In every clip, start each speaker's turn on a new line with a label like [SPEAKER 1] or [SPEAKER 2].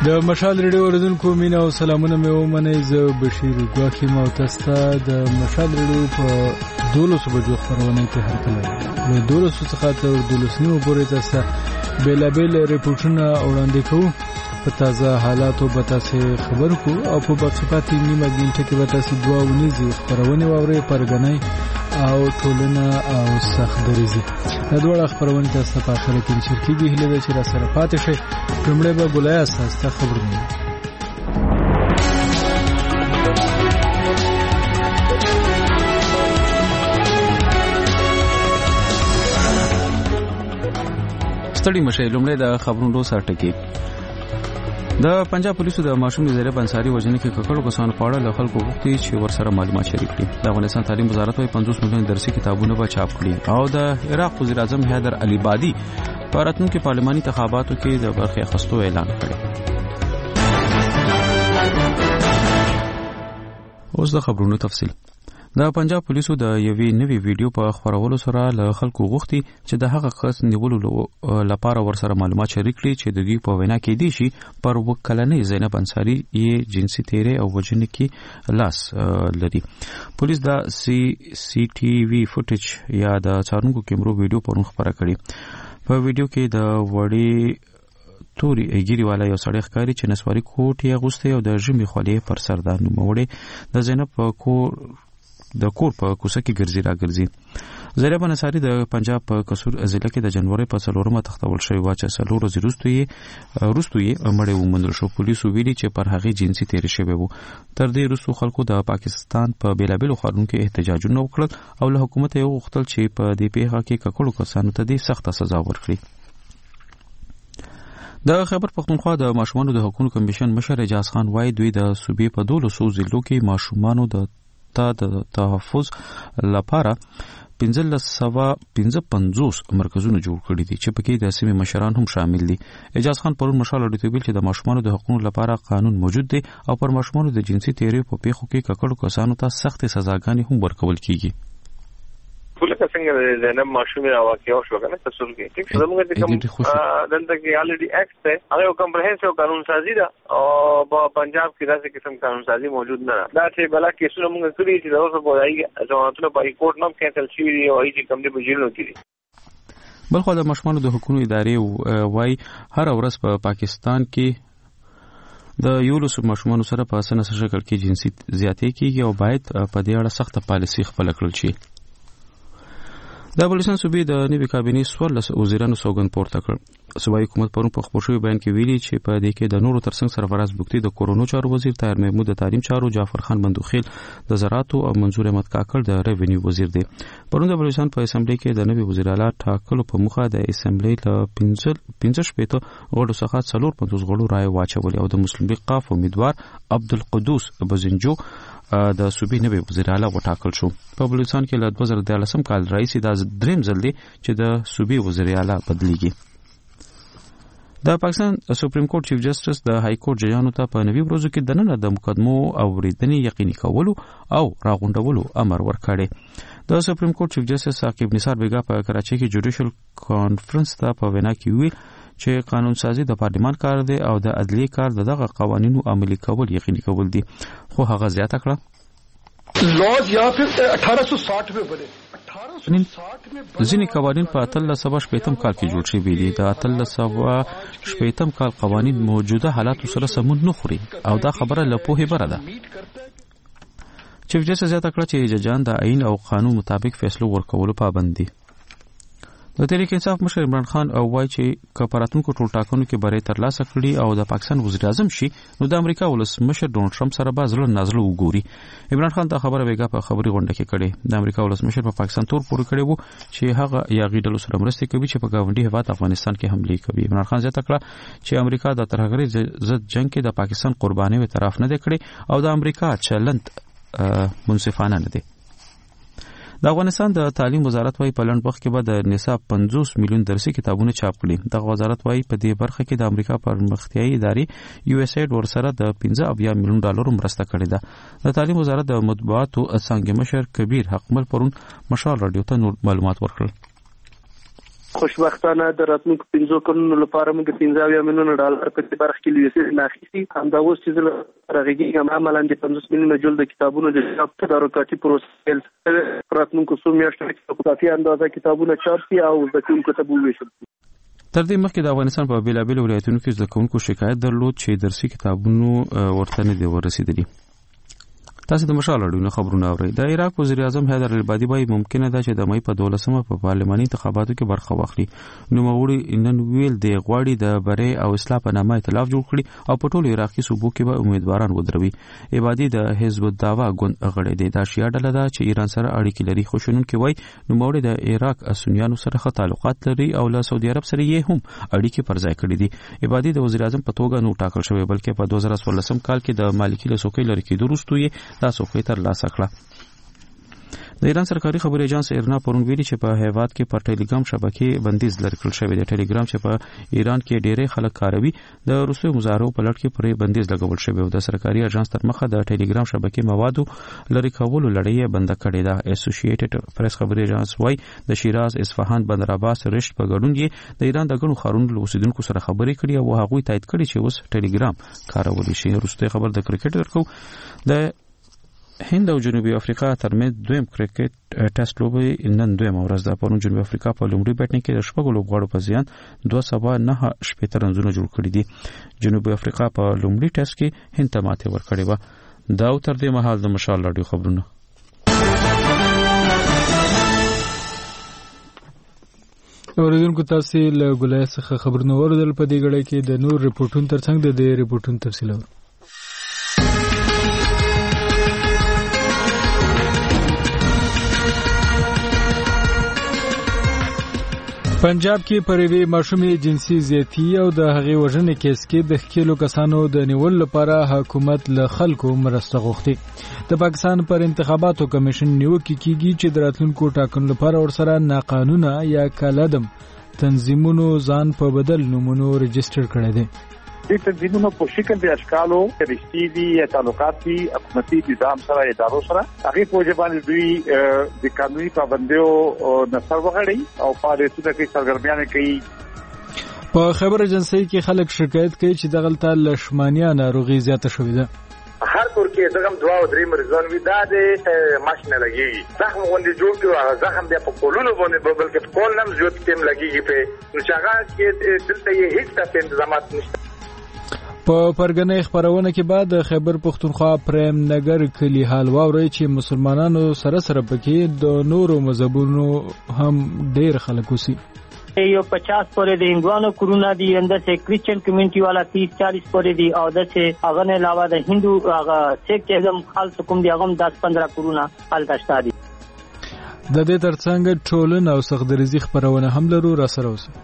[SPEAKER 1] د مشال ریډیو اوریدونکو مینا او سلامونه مې ومنئ. زه بشیر ګواکې ما تاسو ته د مشال ریډیو په 12 بجو خبرونه کې هرکله له 12 څخه تر 12 پورې تاسو بیلابل ریپورتونه وړاندې کوو. په تازه حالاتو به تاسو خبر کو او په بخښپاتې نیمه غنټه کې به تاسو دوه ونیزي خبرونه واوري پرګنۍ او ټولنه او سخت دریزي. دا ډول خبرونه تاسو په اخر کې شرکتي هله چې را سره پاتې شي. کومړې به ګولای اساس ته خبرونه ستړي مشه. لومړی د خبرونو سره ټکی. د پنجاب پولیسو د ماشوم زیرب انصاری وژنې کې ککړو کسانو په اړه له خلکو غوښتي چې ورسره معلومات شریک کړي. د افغانستان تعلیم وزارت وايي 50 میلیون درسي کتابونه به چاپ کړي او د عراق وزیر اعظم حیدر علي بادي په راتلونکي پارلماني انتخاباتو کې د برخې اخیستو اعلان کړی. اوس د خبرونو تفصیل. د پنجاب پولیسو د یوې نوې ویډیو په خبرولو سره له خلکو غوښتي چې د هغه کس نیولو لپاره ورسره معلومات شریک کړي چې د دوی په وینا کې دي شي پر وکلنې زینب انصاری یې جنسي تیرې او وژنې کې لاس لري. پولیس د سی ټي وي فوټیج یا د څارونکو کیمرو ویډیو پرون خبره کړې. په ویډیو کې د وړې توري ایګيري والا یو سړی ښکاري چې نسواري کوټ یې اغوستی او د ژمي خولې پر سر د نوموړې د زینب د کور په کوڅه کې ګرځي راګرځي. زیرب انصاری د پنجاب په قصور ضلع کې د جنوري په 4 تختول شوی و چې 4 ورځې وروسته یې مړی وموندل شو. پولیسو ویلي چې پر هغه جنسي تیر شوی وو. تر دې وروسته خلکو د پاکستان په بیلابلو ښارونو کې احتجاجونه وکړل او له حکومت یې وغوښتل چې په دې پیښه کې ککړو کسانو ته د سخته سزا ورکړي. د خیبر پختونخوا د ماشومانو د حقوقو کمیشن مشر اجاز خان وايي دوی د صوبې په 12 ضلعو کې ماشومانو د تحفظ لپاره 1550 مرکزونه جوړ کړي دي چې پکې د سیمې مشران هم شامل دي. اجاز خان پرون مشال اډیټ ویل چې د ماشومانو د حقوقو لپاره قانون موجود دی او پر ماشومانو د جنسي تیرې په پیښو کې ککړو کسانو ته سخت سزاګانې هم ورکول کیږي.
[SPEAKER 2] لکه څنګه زینب ماشومه واقعیا شو کنه تاسو کې ټیک زموږ د کوم دلته کې الریډي ایکټ ده هغه کمپریهنسیو قانون سازي ده او په پنجاب کې داسې قسم قانون سازي موجود نه ده. دا چې بلا کیسونه موږ کړی چې اوس په دای ځوانانو په کورټ نوم کېنسل شوی دی او هیڅ کوم دی بجیرو کړی.
[SPEAKER 1] بلخو د ماشومانو د حقوقو ادارې وايي هر ورځ په پاکستان کې د یولس ماشومانو سره په اسانه شکل کې جنسي زیاتې کیږي او باید په دې اړه سخت پالیسي خپل کړل شي. د بلوچستان صوبې د نوي کابینې 14 وزیرانو سوګند پورته کړ. صوبایي حکومت پرون په خبرشوي بیان کې ویلي چې په دې کې د نورو ترڅنګ سرفراز بوکتی د کورونو چارو وزیر طاهر محمود د تعلیم چارو، جعفر خان بندوخیل د زراعتو او منظور احمد کاکړ د ریونیو وزیر دی. پرون د بلوچستان په اسمبلی کې د نوي وزیر اعلی ټاکلو په مخه د اسمبلی له 15 غړو څخه 450 غړو رائے واچولې او د مسلم لیگ قاف امیدوار عبدالقدوس بزنجو د صوبې نوی وزیر اعلی وټاکل شو. په بلوچستان کې له 2013 کال راځي دا دریم ځل دی چې د صوبې وزیر اعلی بدلیږي. د پاکستان سپریم کورټ چیف جسټس د های کورټ ججانو ته په نوي ورځو کې دننه د مقدمو اوریدنې یقیني کولو او راغونډولو امر ورکړی. د سپریم کورټ چیف جسټس عاقب نثار بیګا په کراچۍ کې جوډیشل کانفرنس ته په وینا کې ویل چې قانون سازي د پارلمان کار دی او د عدلیه کار دغه قوانینو عملي کول یقیني کول دي. خو هغه زیاته کړه
[SPEAKER 3] لوز یا پھر 1860 में बने.
[SPEAKER 1] ځینې قوانین په 1380 کال کې جوړ شوي دي. د 1380 کال قوانین موجوده حالاتو سره سمون نه خوري او دا خبره له پوهې بره ده. چیف جسټس زیاته کړه چې ججان د آئین او قانون مطابق فیصلو ورکولو پابند دي. د تحریک انصاف مشر عمران خان او وایي چې کپاراتونکو ټول ټاکنو کې بری ترلاسه کړي او د پاکستان وزیر اعظم شي نو د امریکا ولسمشر ډونلډ ټرمپ سره به ځل نازل وګوري. عمران خان دا خبره ویګه په خبري غونډه کې کړي. د امریکا ولسمشر په پاکستان تور پورې کړي وو چې هغه یا غیډلو سره مرسته کوي چې په گاونډي هیواد افغانستان کې حمله کوي. عمران خان زیاته کړه چې امریکا د ترهګرۍ ضد جنگ کې د پاکستان قرباني و طرف نه دی کړی او د امریکا چلند منصفانه نه دی. د افغانستان د تعلیم وزارت وايي په لنډ وخت کې به د نصاب 50 میلیون درسي کتابونه چاپ کړي. د وزارت وايي په دې برخه کې د امریکا پرمختیایي ادارې یو اس ایډ ورسره د 15 میلیون ډالر مرسته کړې ده. د تعلیم وزارت د مطبوعاتو څنګه مشر کبیر حقمل پرون مشال رادیو ته نور معلومات ورکړل.
[SPEAKER 4] خوشبختانه د راتلونکو 5 کلونو لپاره موږ 15 میلیونه ډالر په دې برخه کې لیسې ناخیستي. همدا اوس چې راغېږي عملاً د 50 میلیونه جلد کتابونو د چاپ تدارکاتي پروسې راتلونکو څو میاشتو کې په کافي اندازه کتابونه چاپ شي او د کومو کتابو ویشل شي.
[SPEAKER 1] تر دې مخکې د افغانستان په بیلابیلو ولایتونو کې زده کوونکو شکایت درلود چې درسي کتابونو ورته نه دي ورسېدلي. تاسو د مشال اړوند خبرونه اورئ. د عراق وزیر اعظم حیدر العبادي وايي ممکنه ده چې د مې په 12مه په پارلماني انتخاباتو کې برخه واخلي. نو مغوړي نن ویل د غواړي د بری او اصلاح په نامه ائتلاف جوړ کړي او په ټولو عراقي صوبو کې به امیدواران ودروي. عبادي د حزب الدعوا ګوند غړی دی. دا شیا ډله ده چې ایران سره اړیکې لري. خو شنونکي وايي نو مغوړي د عراق سنیانو سره ښه تعلقات لري او له سعودي عرب سره یې هم اړیکې پر ځای کړې دي. عبادي د وزیر اعظم په توګه نو ټاکل شوی بلکې په 2014 کال کې د مالکی له څوکۍ لري کېدو وروسته یې دا څوکۍ تر سکړه. د ایران سرکاري خبري اژانس ایرنا پرون ویلي چې په هیواد کې پر ټیلیګرام شبکې بندیز لري کړل شوی دی. ټیلیګرام چې په ایران کې ډېری خلک کاروي د روسي مظاهرو په لړ کې پر بندیز لګول شوی او د سرکاري اژانس تر مخه د ټیلیګرام شبکې موادو لري کولو لړۍ بند کړې ده. اسوسییټډ پریس خبري اژانس وايي د شیراز، اصفهان، بندر عباس، رشت په ګډون یې د ایران د غنو خارونو اوسیدونکو سره خبرې کړې او هغوی تایید کړي چې اوس ټیلیګرام کارول شي. وروسته خبر د کرکټ ورکو د هند او جنوبي افریقا ترمنځ دویم کرکټ ټیسټ لوبي نن دویم ورځ ده. پرون جنوبي افریقا په لومړي بیټینګ کې د شپږو لوبغاړو په زیان 209 رنونه جوړ کړي دي. جنوبي افریقا په لومړي ټیسټ کې هند ته ماته ورکړې و. دا تر دې مهال د مشال رادیو خبرونه.
[SPEAKER 5] اوریدونکو تاسو له ګولای څخه خبرونه اوریدل. په دې غړي کې د نور ریپورتونو ترڅنګ د دې ریپورتونو تفصیل اورو. پنجاب کې پروي ماشومې جنسي زیاتی او د هغې وژنې کیس کې د ښکېلو کسانو د نیول لپاره حکومت له خلکو مرسته غوښتي. د پاکستان پر انتخاباتو کمیشن نیوکه کیږي چې د راتلونکو ټاکنو لپاره ورسره ناقانونه یا کالعدم تنظیمونو ځان په بدل نومونو رجسټر کړی دی.
[SPEAKER 6] د تنظیمونو په شکل د اشکالو رښتې دي یا تعلقات دي حکومتي نظام سره ادارو سره هغه په ځبان دوی د قانوني پابندیو نصر وغړي او فعالیتونه کې سرګرمیانه کوي.
[SPEAKER 5] په خبر ایجنسی کې خلک شکایت کوي چې دغلطه لشمانیا ناروغي زیاته شوې ده.
[SPEAKER 7] هر کور کې زغم 2 او 3 مریضان وي دا د ماشینه لګي زخم غونډې جوړ کړو زخم بیا په کولونو باندې بلکې په کول نم زیات ټیم لګيږي په نو چاغه کې دلته یې هیڅ تاسو انتظامات نشته.
[SPEAKER 5] په پرګنې خبرونه کې بعد خیبر پختونخوا پریم نګر کلی حال واوري چې مسلمانانو سره پکې د نورو مذهبونو هم ډېر خلک اوسي.
[SPEAKER 8] यो 50 پورې د هندوانو کرونا دي اندر سے کرسچن کمیونټي والا 30-40 پورې دي او د سے هغه نه علاوه د هندو هغه سیک چې هم خالص کوم دي هغه 10-15 کرونا حالت شته دي.
[SPEAKER 5] د دې ترڅنګ ټولن او سخدرزي خبرونه هم لرو را سره اوسه.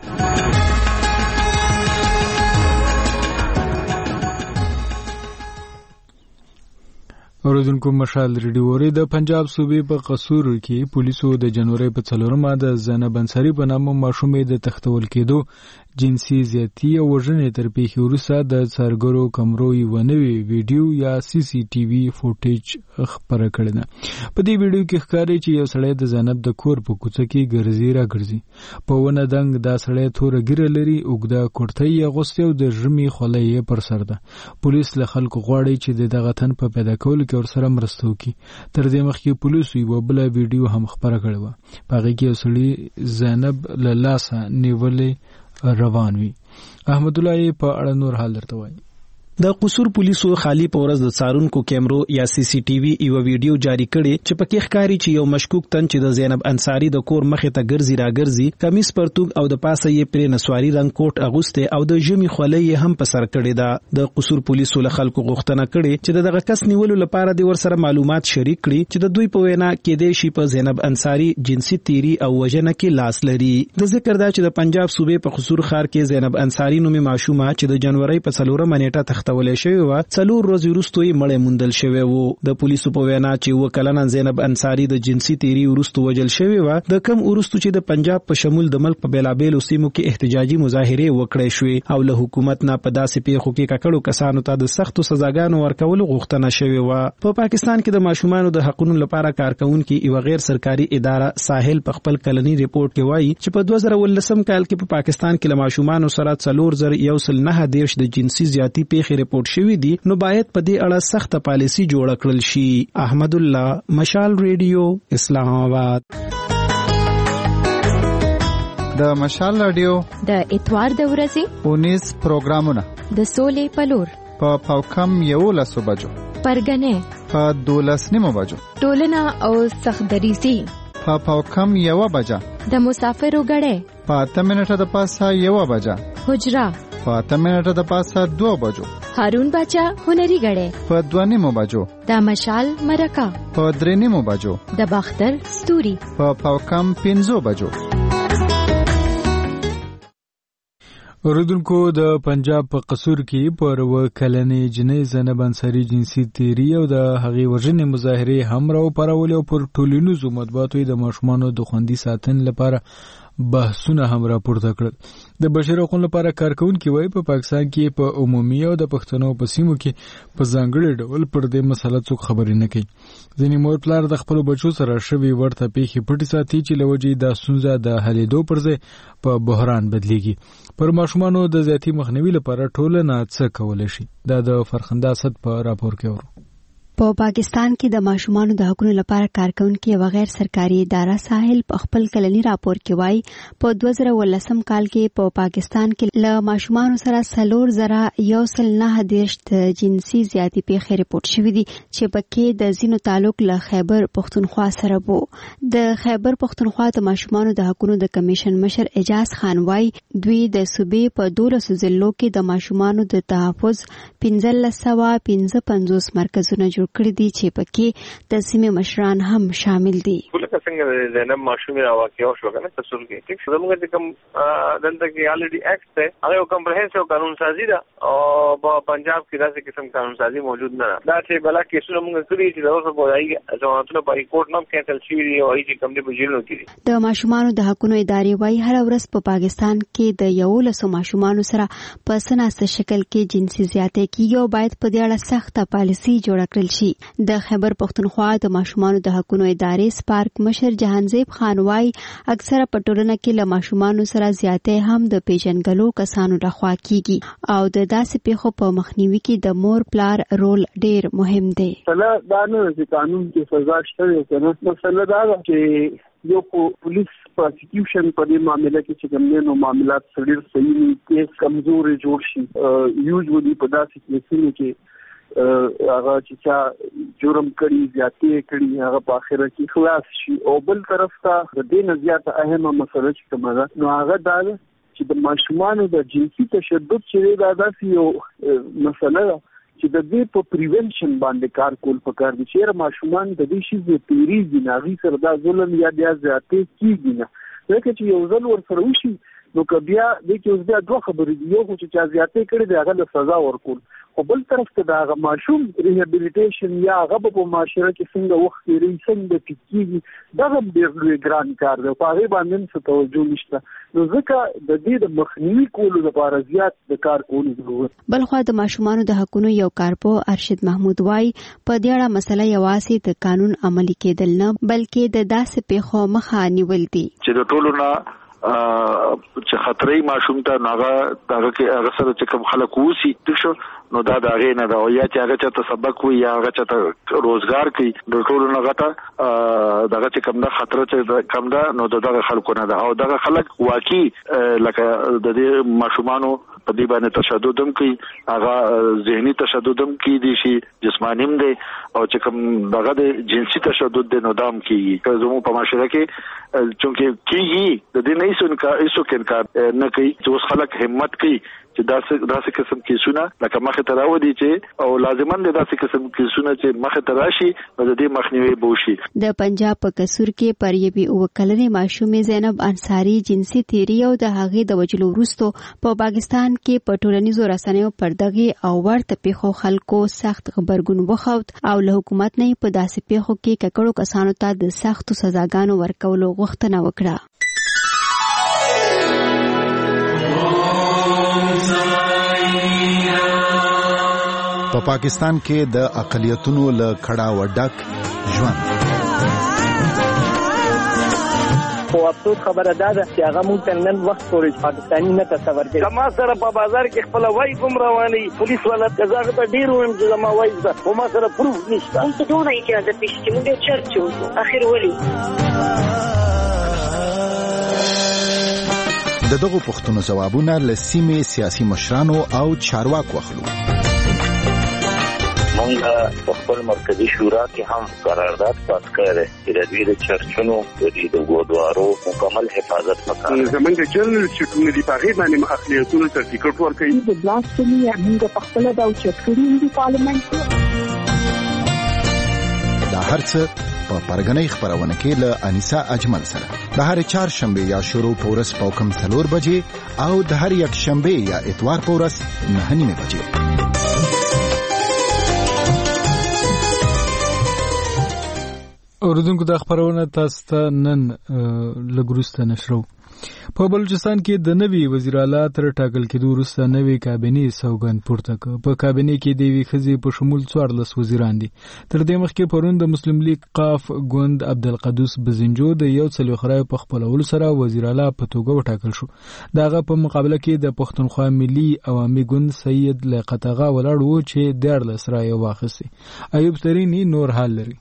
[SPEAKER 5] اوریدونکو مشال ریډیو د پنجاب صوبې په قصور کې پولیسو د جنوري په 4مه د زینب انصاری په نامه ماشومې د تختول کېدو جنسي زیاتی او وژنې تر پیښې وروسته د څارګرو کمرو یو نوی ویډیو یا CCTV فوټیج خبره کړې ده. په دې ویډیو کې ښکاري چې یو سړی د زینب د کور په کوڅه کې ګرځي راګرځي. په ونه دنګ دا سړی توره ګیره لري، اوږده کورتۍ اغوستې او د ژمي خولۍ یې پر سر ده. پولیس له خلکو غواړي چې د دغه تن په پیدا کولو کې ورسره مرسته وکړي. تر دې مخکې پولیسو یوه بله ویډیو هم خپره کړې وه. په هغې کې یو سړي زینب له لاسه نیولې روان وي. احمد الله په اړه نور حال درته وایي.
[SPEAKER 9] د قصور پولیسو خالی په ورځ د څارونکو کیمرو یا CCTV یو ویډیو جاری کړي چې پکې ښکاري چې یو مشکوک تن چې د زینب انصاری د کور مخې ته ګرځي راګرځي، کمیس پرتوګ او د پاسه یې پرې نسواري رنگ کوټ اغوسته او د ژمي خولۍ هم په سر کړې ده. د قصور پولیسو له خلکو غوښتنه کړي چې دغه کس نیولو لپاره د ورسره معلومات شریک کړي چې د دوی په وینا کې د شي په زینب انصاری جنسي تیری او وژنه کې لاس لري. د ذکر دا چې د پنجاب صوبې په قصور ښار کې زینب انصاری نومي معشومه چې د جنوري په 4مه نیټه تختولې شوی و 4 ورځې وروسته یې مړ موندل شوی و د پولیسو په وینا چې وکلنه زینب انصاری د جنسي تیری وروسته وجل شوی و د کم وروسته چې د پنجاب په شمول د ملک په بیلابېلو سیمو کې احتجاجي مظاهره وکړې شوې او له حکومت نه په داسې پیښو کې ککړو کسانو ته د سختو سزاګانو ورکولو غوښتنه شوې و په پاکستان کې د ماشومانو د حقوقو لپاره کارکونکو یو غیر سرکاري اداره ساحل په خپل کلنی ریپورت کې وایي چې په 2019 کال کې په پاکستان کې له ماشومانو سره 4119 د جنسي زیاتی پیښې ریپورت شوې دي نو باید په دې اړه سخت پالیسی جوړ کړل شي. احمد الله مشال ریډیو اسلام آباد.
[SPEAKER 10] د مشال رادیو
[SPEAKER 11] د اتوار د ورځې
[SPEAKER 10] 19 پروګرامونه
[SPEAKER 11] د سولې پلور
[SPEAKER 10] په پاوکم 11 بجو
[SPEAKER 11] پرګنې
[SPEAKER 10] په 12 بجو
[SPEAKER 11] ټولنه او سخدریزي
[SPEAKER 10] په پاوکم 1 بجه
[SPEAKER 11] د مسافرو غړې
[SPEAKER 10] په 8 منټه د پاسه 1 بجه
[SPEAKER 11] حجرا
[SPEAKER 10] په 8 منټه د پاسه 2 بجو
[SPEAKER 11] هارون بچا هنري غړې
[SPEAKER 10] په 2 بجو
[SPEAKER 11] د مشال مرکه
[SPEAKER 10] په 3 بجو
[SPEAKER 11] د باختر ستوري
[SPEAKER 10] په پاوکم 15 بجو.
[SPEAKER 5] اوریدونکو د پنجاب په قصور کې پر وکلنې جنې زینب انصاری جنسي تیری او د هغې وژنې مظاهره هم راو پرول او پر ټولنیزو مطبوعاتو د ماشومانو د خوندي ساتنې لپاره بحثونه هم راپورته کړل. د بشري حقوقو لپاره کارکونکو وایي په پاکستان کې په عمومي او د پښتنو په سیمو کې په ځانګړي ډول پر دې مسله څوک خبرې نه کوي. ځینې مور پلار د خپل بچو سره شوي ورته پیښې پټې ساتي چې لوجې د ستونزه د حلېدو پر ځای په بحران بدلیږي. پر ماشومانو د زیاتی مخنیوي لپاره ټولنه څه کولی شي؟ دا د فرخنده اسد په راپور کې ورو.
[SPEAKER 12] په پاکستان کې د ماشومانو د حقوقو لپاره کارکونکو یو غیر سرکاري اداره ساحل په خپل کلنی راپور کې وایي په 2019 کال کې په پاکستان کې له ماشومانو سره 4119 د جنسي زیاتی پیښې ریپورت شوې دي چې پکې د زینو تعلق له خیبر پختونخوا سره وو. د خیبر پختونخوا د ماشومانو د حقوقو د کمیشن مشر اجاز خان وایي دوی د صوبې په 12 ضلعو کې د ماشومانو د تحفظ 1555 مرکزونه جوړ کړی دي چې پکې د سیمې مشران هم شامل دي.
[SPEAKER 2] لکه څنګه د زینب ماشومې واقعیا شو کنه تاسو کې ټیک زموږ د کوم دلته کې الریډي ایکټ ته هغه کمپریهنسیو قانون سازي ده او په پنجاب کې داسې قسم قانون سازي موجود نه ده. دا چې بلا کیسونه موږ کړی چې اوس په دایي ځوانانو په کورټ نوم کېټل شي او چې کوم دي په جیلونو کې
[SPEAKER 12] د ماشومانو د حقوقو ادارې وايي هر ورځ په پاکستان کې د 11 ماشومانو سره په سناسته شکل کې جنسي زیاتې کیږي او باید په دې اړه سخت پالیسي جوړ کړل شي. د خیبر پختونخوا د ماشومانو د حقوقو ادارې سپارک مشر جهانزیب خان وايي اکثره په ټولنه کې له ماشومانو سره زیاتې هم د پیژنګلو کسانو لخوا کیږي او د داسې پیښو په مخنیوي کې د مور پلار رول ډیر مهم دی.
[SPEAKER 4] دا نه چې قانون کې سزا شته کنه مسله دا ده چې یو پولیس پروسیکیوشن په دې معاملې کې چې کومو معاملات سړي صحیح کیس کمزوري جوړ شي یوزولي په داسې کیسونو کې هغه چې جرم کړي زیاتې کړي هغه په اخر کې خلاص شي او بل طرف ته د دې نه زیاته اهمه مسله چې کومه ده نو هغه دا چې د ماشومانو د جنسي تشدد چې دا داسې یو مسله ده چې د دې په پریونشن باندې کار کول پکار دي چې ماشومان د دې شي د تیریږي نه غي سره دا ظلم یا بیا زیاتې کیږي نه ځکه چې یو ځل ورسره وشي نو که بیا د کې اوس بیا دوه خبرې دي یو چې زیاتې کړي دی هغه له سزا ورکول خو بل طرف ته دا ماشوم ریهابیلیټیشن یا هغه په معاشره کې څنګه وخت لري څنګه کیږي دا هم ډېر ګران کار دی په هغه باندې څه توجه نشته نو ځکه د دې د مخنیوي کولو لپاره زیات د کار کولو ضرورت.
[SPEAKER 12] بلخو د ماشومانو د حقوقو یو کارپو ارشد محمود وايي په دې اړه مسله یوازې د قانون عملي کېدل نه بلکې د داسې پیښو مخه نیول دي
[SPEAKER 6] چې د ټولو نه چې خطرې ماشوم ته ناغه کې هغه سره چې کوم خلک وسی تشو نو دا غي نه دا یا چې هغه ته سبق وي یا هغه ته روزګار کوي د ټولو نه غته دغه چې کوم د خطر چې کم ده نو دغه خلکو نه ده او دغه خلک واقعي لکه د دې ماشومانو په دې باندې تشدد هم کوي هغه ذهني تشدد هم کوي دي شي جسمانی هم دي او چې کوم دغه د جنسي تشدد د نظام کیږي زمو په معاشره کې چونکه کیږي د دې نه هیڅ انکار نه کوي چې اوس خلک همت کوي
[SPEAKER 13] چې داسې قسم کیسونه لکه مخه ته راوړي چې او لازمان دي داسې قسم کیسونه چې مخه ته راشي نو د دې مخنیوي بوشي.
[SPEAKER 12] د پنجاب په قصور کې پر یوې اوکلنې ماشومې زینب انصاری جنسي تیری او د هغې د وجلو وروسته په پاکستان کې په ټولنیزو رسنیو پر دغه او ورته پیښو خلکو سخت غبرګون وښود او له حکومت نه په داسې پیښو کې ککړو کسانو ته د سختو سزاګانو ورکولو غوښتنه وکړه.
[SPEAKER 10] په پاکستان کې د اقلیتونو له کړه وډک ژوند
[SPEAKER 8] خو افسوس خبره ده چې هغه مونږ ته نن وخت پورې پاکستاني نه تصور کوي.
[SPEAKER 14] زما سره په بازار کې خپل وای کوم رواني پولیس والا قزاغه ته ډیر ویم چې زما وای ده خو ما سره پروف نشته.
[SPEAKER 15] مونږ ته ټول اجازه پېښې مونږ چرچو اخر ولي
[SPEAKER 10] دغه پوښتنو جوابونه له سیمې سیاسي مشرانو او چارواکو اخلو.
[SPEAKER 16] مونږ په خپل مرکزی شورا کې هم قرارداد پاس کړی چې د دوی د چرچونو د ګودوارو مکمل حفاظت وکړي.
[SPEAKER 6] زمونږ جنرال سکرټری دی په هغه باندې اقلیتونو ته ټیکټ ورکړي.
[SPEAKER 15] د بلاسفمي موږ په خپل د چرچونو دی پارلیمنت
[SPEAKER 10] دا هرڅه په پرګنۍ خبرونه کې له انیسا اجمل سره د هر چهارشنبه یا شروع پورس په کم 4 بجې او د هر یک شنبه یا اتوار پورس 9 بجې.
[SPEAKER 5] اوردونکو د خبرونه تاسو ته نن لګروسته نشرو. په بلوچستان کې د نوي وزیر اعلی تر ټاکل کېدو وروسته نوي کابینې سوګند پورته کړ. په کابینې کې د وی خزي په شمول 14 وزیران دي. تر دې مخکې پرون د مسلم لیگ قاف ګوند عبدالقدوس بزنجو د یو څلوخرای په خپلولو سره وزیر اعلی په توګه وټاکل شو. داغه په مقابله کې د پښتونخوا ملي عوامي ګوند سید لیاقت اغا ولاړ وو چې 14 رای واخیستي. ایوب ترینی نور حال لري.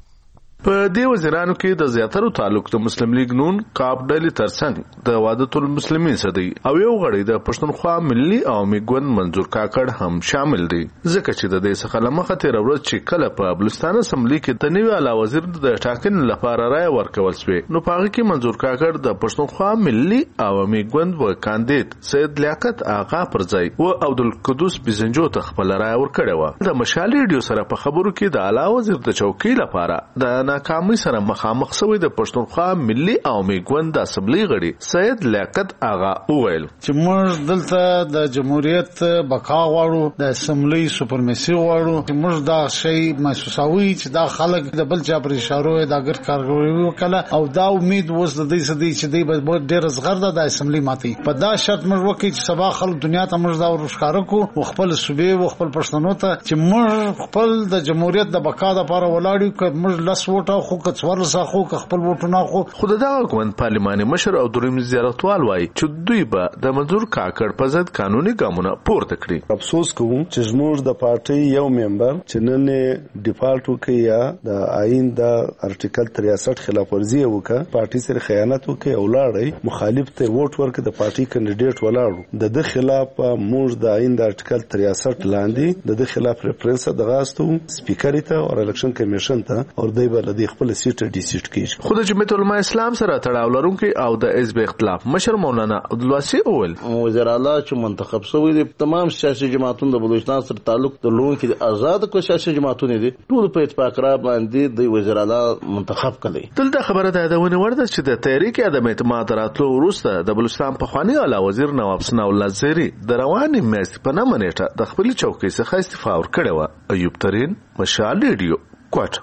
[SPEAKER 17] په دې وزیرانو کې د زیاترو تعلق د مسلم لیگ نون کاپ ډلې ترڅنګ د وحدت المسلمین سره دی او یو غړی د پښتونخوا ملي عوامي ګوند منظور کاکړ هم شامل دی. ځکه چې د دې څخه لمخه تیر ورځ چې کله په بلوچستان اسمبلی کې د نوي اعلی وزیر د ټاکنې لپاره رائے ورکول شوې نو په هغه کې منظور کاکړ د پښتونخوا ملي عوامي ګوند و کاندید سید لیاقت اغا پر ځای او عبدالقدوس بزنجو ته خپل رائے ورکړې و. د مشال ریډیو سره په خبرو کې د اعلی وزیر د چوکۍ لپاره د ناکامۍ سره مخامخ شوی د پښتونخوا ملي عوامي ګوند د اسمبلی غړي سید لیاقت اغا وویل
[SPEAKER 18] چې موږ دلته د جمهوریت بقا غواړو د اسمبلی سوپرمیسي غواړو چې موږ دا شی محسوسوي چې دا خلک د بل چا پر اشاره د اگر کارګوي وکړه او دا امید وس د دې سدي چې دی به ډیر زغر د اسمبلی ماتي په دا شرط موږ وکړي چې سبا خلک دنیا ته موږ دا ورښکاره کو خپل صوبې او خپل پښتنو ته چې موږ خپل د جمهوریت د بقا لپاره ولاړو که موږ لس وټه خو کڅور ساخو که خپل وټونه خو
[SPEAKER 17] خود دغه ګوند پارلماني مشر او دریم زیارتوال وای چې دوی به د منظور کاکړ په ضد قانوني ګامونه پورته کړي.
[SPEAKER 19] افسوس کوم چې زموږ د پارټي یو ممبر چې نن ډیفالټ وکړي یا د آئین د ارټیکل 63 خلاف ورزي وکړه پارټي سره خیانت وکړي او لاړی مخالف ته ووټ ورکړي د پارټي کینډیډیټ ولاړو د خلاف موږ د آئین د ارټیکل 63 لاندې د خلاف ریفرنس دغاستو سپیکر ته او الیکشن کمیشن ته او دوی به د خپل سیټ ډیسیډ کیږي.
[SPEAKER 17] خود جمعیت علماء اسلام سره تړاو لرونکي او د حزب اختلاف مشر مولانا عبدالواسی اول
[SPEAKER 20] وزیر اعلی چې منتخب شوی دی تمام سیاسي جماعتونو د بلوچستان سره تعلق درلودونکي د آزاد کو سیاسي جماعتونو دي ټول په اتفاق را باندې د وزیر اعلی منتخب کړي.
[SPEAKER 17] دلته خبره ده د ورده چې د تحریک عدم اعتماد راتلو وروسته د بلوچستان په خواني اعلی وزیر نواب ثناء الله زیری د رواني میاشتې په نامه نیټه د خپل چوکۍ څخه استعفا ورکړه و. ایوب ترین مشال ریډیو کوټ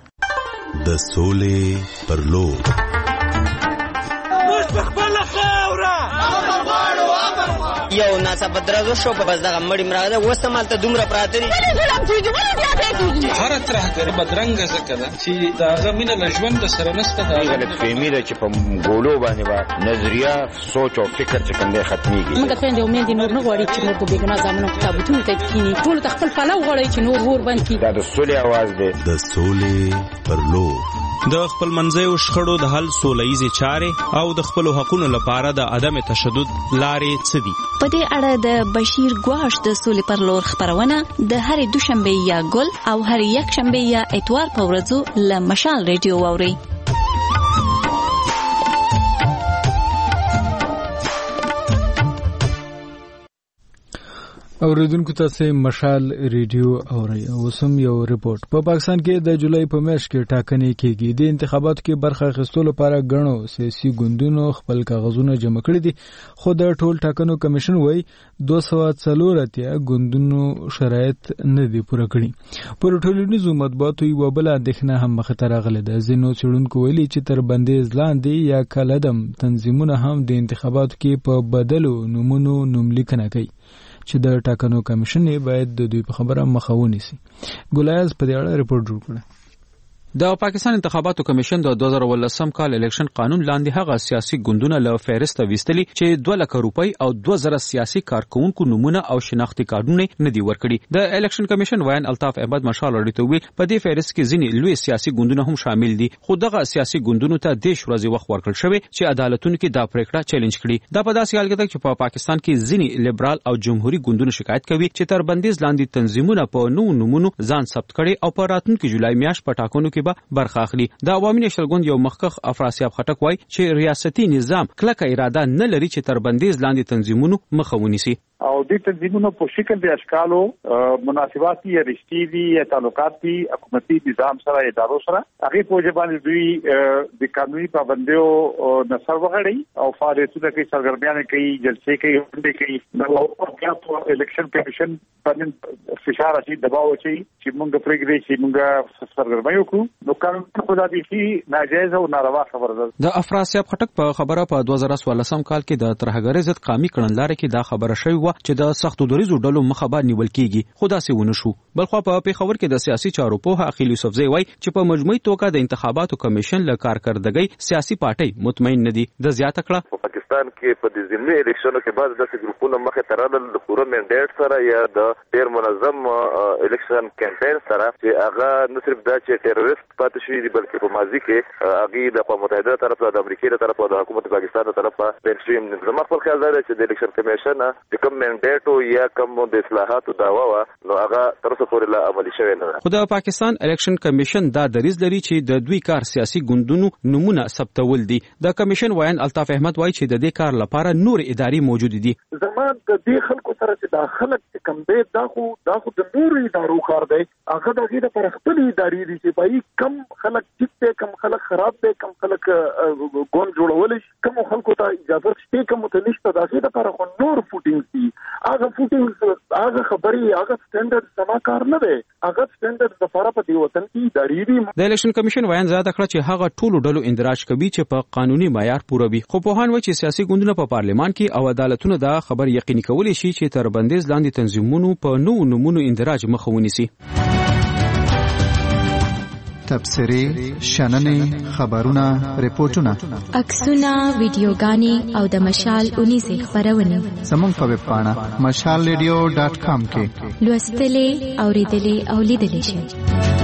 [SPEAKER 21] د سولې پر لور
[SPEAKER 22] یو ناڅاپه درزو شو په بس دغه مړی مراده وسمالته دومره پراته دي
[SPEAKER 23] هر ترهګر بدرنګ زکه ده چې داغه مینه له ژوند سره نسته دا
[SPEAKER 16] غلط فهمي ده چې په ګولو باندې با نظریه سوچ او فکر چې کومه ختميږي.
[SPEAKER 24] موږ ته د امید نور نه غواړي چې موږ په بګنا ځامنو کتابونه ته کینی ټول خپل پلو غواړي چې نور ور باندې
[SPEAKER 16] دا د سولې आवाज ده
[SPEAKER 21] د سولې پر لور
[SPEAKER 25] د خپل منځي شخړو د حل سولهیزه چارې او د خپل حقوقو لپاره د عدم تشدد لارې څه دي.
[SPEAKER 26] په دې اړه د بشیر ګواش د سولې پر لور خبرونه د هر دوشنبه یا ګل او هر یک شنبه یا اتوار په ورځو له مشال ریډیو واوري.
[SPEAKER 5] اوریدونکو تاسو مشال ریډیو اورئ. اوسم یو ریپورت. په پاکستان کې د جولای په میاشت کې ټاکنې کېږي. د انتخاباتو کې برخه اخیستلو لپاره غنو سیاسي ګوندونو خپل کاغذونه جمع کړي دي، خو د ټول ټاکنو کمیشن وایي 240 ګوندونو شرایط نه دي پوره کړي. پر ټولنیزو مطبوعاتو یو بل اندېښنه هم مخ ته راغله ده. ځینو څېړونکو ویلي چې تر بندیز لاندې یا کلدم تنظیمونه هم د انتخاباتو کې په بدلو نومونو نوملیکنه کوي چې د ټاکنو کمیشن باید د دوی په خبره مخه ونیسي. ګلایز په دې اړه ریپورت جوړ کړ.
[SPEAKER 1] د پاکستان انتخاباتو کمیشن د 2018 کال الیکشن قانون لاندې هغه سیاسي ګوندونه له فهرست ویستلي چې 2 لک روپۍ او 2000 سیاسي کارکونکو نمونه او شناختی کارتونه نه دی ورکړي. د الیکشن کمیشن وایي الطاف احمد مشال اړیتوي په دې فهرست کې ځینې لوی سیاسي ګوندونه هم شامل دي، خو دغه سیاسي ګوندونو ته د شورزي وخت ورکړل شوی چې عدالتونو کې دا پریکړه چیلنج کړي. دا په داسې حال کې ده چې په پاکستان کې ځینې لیبرال او جمهوریت ګوندونه شکایت کوي چې تر بندیز لاندې تنظیمونه په نوو نمونه ځان ثبت کړي او په راتلونکي جولای میاشت په ټاکنو کې برخه اخلي. د عوامي نېشنل ګوند یو مخکښ افراسیاب خټک وایي چې ریاستي نظام کلکه اراده نه لري چې تر بندیز لاندې تنظیمونو مخه ونیسي.
[SPEAKER 6] او د تنظیمونو په شکل د اشکالو مناسباتي یا رشتي دي یا تعلقاتي حکومتي نظام سره ادارو سره هغه په ځبان دوی د قانوني پابندیو نصر وغړي او فعالیتونه کوي، سرګرمیانه کوي، جلسې کوي، غونډې کوي. نو بیا په الیکشن کمیشن باندې فشار اچي، دباو اچي چې موږ پرېږدي چې موږ سرګرمي وکړو. نو قانون په دې کې ناجایز او ناروا خبره ده.
[SPEAKER 1] د افراسیاب خټک په خبره په 2014 کال کې د ترهګرۍ ضد قومي کړنلارې کې دا خبره شوې و چې د سختو دریزو ډلو مخه به نیول کېږي، خو داسې ونه شو. بلخوا په پیښور کې د سیاسي چارو پوه اخیل یوسفزی وایي چې په مجموعي توګه د انتخاباتو کمیشن له کارکردګۍ سیاسي پارټۍ مطمئن نه دي. د زیاته کړه
[SPEAKER 16] په پاکستان کې په د ضمني الیکشنونو کې بعض داسې ګروپونو مخه ترادل د پوره منډیټ سره یا د ډیر منظم الیکشن کمپاین سره چې هغه نه صرف دا چې ټیرریست پاتې شي دي بلکې په ماضي کې هغه د متحده طرف د امریکا له طرف د حکومت پاکستان له طرف پینسټریم زما خپل خیال دی چې د الیکشن کمیشن د کوم منډیټ یا کوم د اصلاحاتو داوا و نو هغه تر څو پورې لا عملي شوی نه.
[SPEAKER 1] خو د پاکستان الیکشن کمیشن دا دریز لري چې د دوی کار سیاسي ګوندونو نمونه ثبتول دي. د کمیشن وایي الطاف احمد وایي چې د دې کار لپاره نور اداري موجود دي.
[SPEAKER 2] زموږ د دې خلکو سره چې د خلک کم دی دا خو د نور ادارو کار دی. هغه د غیر پر خپل اداري دي چې پای کم خلک ټیک ته کم خلک خراب دي، کم خلک ګون جوړول شي، کم خلکو ته اجازه شته، کم ته نشته. دا غیر پر خو نور فوټینګ دي. هغه فوټینګ هغه خبري هغه سټانډرډ سما کار نه دی. هغه سټانډرډ د فارا په دی وطن کې اداري دي.
[SPEAKER 1] د الیکشن کمیشن وایي زیاته کړه چې هغه ټولو ډلو اندراج کوي چې په قانوني معیار پوره وي. خو په هان وایي چې سیاسي ګوندونه په پارلمان کې او عدالتونو دا خبر یقیني کولی شي چې تر بندیز لاندې تنظیمونو په نوو نمونو اندراج مخه ونیسي.
[SPEAKER 10] تبصرې، شننې، خبرونه، ریپورتونه،
[SPEAKER 3] عکسونه، ویډیوګانې او د مشال 19 خبرونه
[SPEAKER 10] زموږ په ویب پاڼه mashalradio.com کې
[SPEAKER 3] لوستلې، اوریدلې او لیدلې شئ.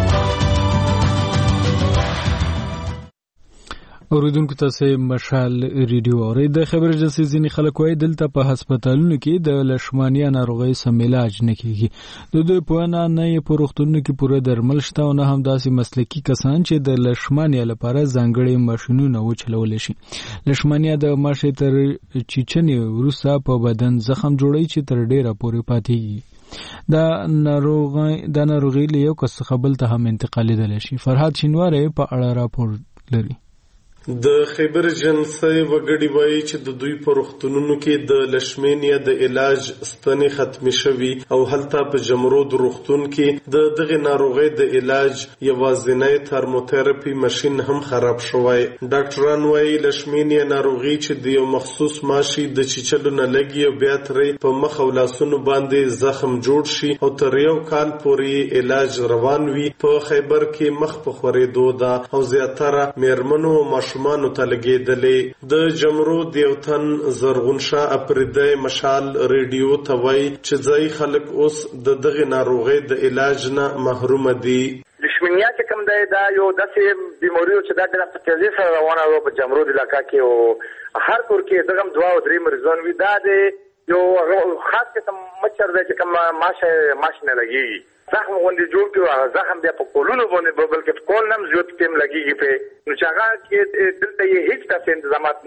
[SPEAKER 5] اوریدونکو تاسو مشال ریډیو اورئ. د خبر اجازه ځینې خلک وایي دلته په هسپتالونو کې د لشمانیا ناروغي سم علاج نه کیږي. د دوی په اړه نه یې په روغتونونو کې پوره درمل شته او نه هم داسې مسلکي کسان چې د لشمانیا لپاره ځانګړي ماشینونه وچلول شي. لشمانیا د ماشې تر چیچنې وروسته په بدن زخم جوړوي چې تر ډیره پورې پاتېږي. دا ناروغي له یو کس څخه بل ته هم انتقالېدلی شي. فرهاد شینواری په اړه راپور لري.
[SPEAKER 7] د خیبر جنسي وګړي وایي چې د دوی په روغتونونو کې د لشمینیا د علاج ستنې ختمې شوي او هلته په جمرود روغتون کې د دغه ناروغي د علاج یوازینی ترموتراپي ماشين هم خراب شوی. ډاکټران وایي لشمینیا ناروغي چې د یو مخصوص ماشي د چیچلو نه لګي او بیا ترې په مخ او لاسونو باندې زخم جوړ شي او تر یو کال پورې علاج روان وي. په خیبر کې مخ په خورېدو ده او زیاتره میرمنو ماشومانو ته لګېدلې. د جمرود یو تن زرغون شاه اپریدی مشال ریډیو ته وایي چې ځای خلک اوس د دغه ناروغۍ د علاج نه محروم دي.
[SPEAKER 9] لشمینیا چې کوم دی دا یو داسې بیماری چې دا د تیزی سره روانه و په جمرود علاقہ کې او هر کور کې دغه 2 او 3 مریضان وي. دا د یو خاص قسم مچھر دی چې کوم ماش نه لګي زخم غوندې جوړ کړو زخم بیا په کولونو باندې بلکې کول نم زیات ټیم لګيږي په نو چې هغه کې دلته یې هیڅ تاسو تنظیمات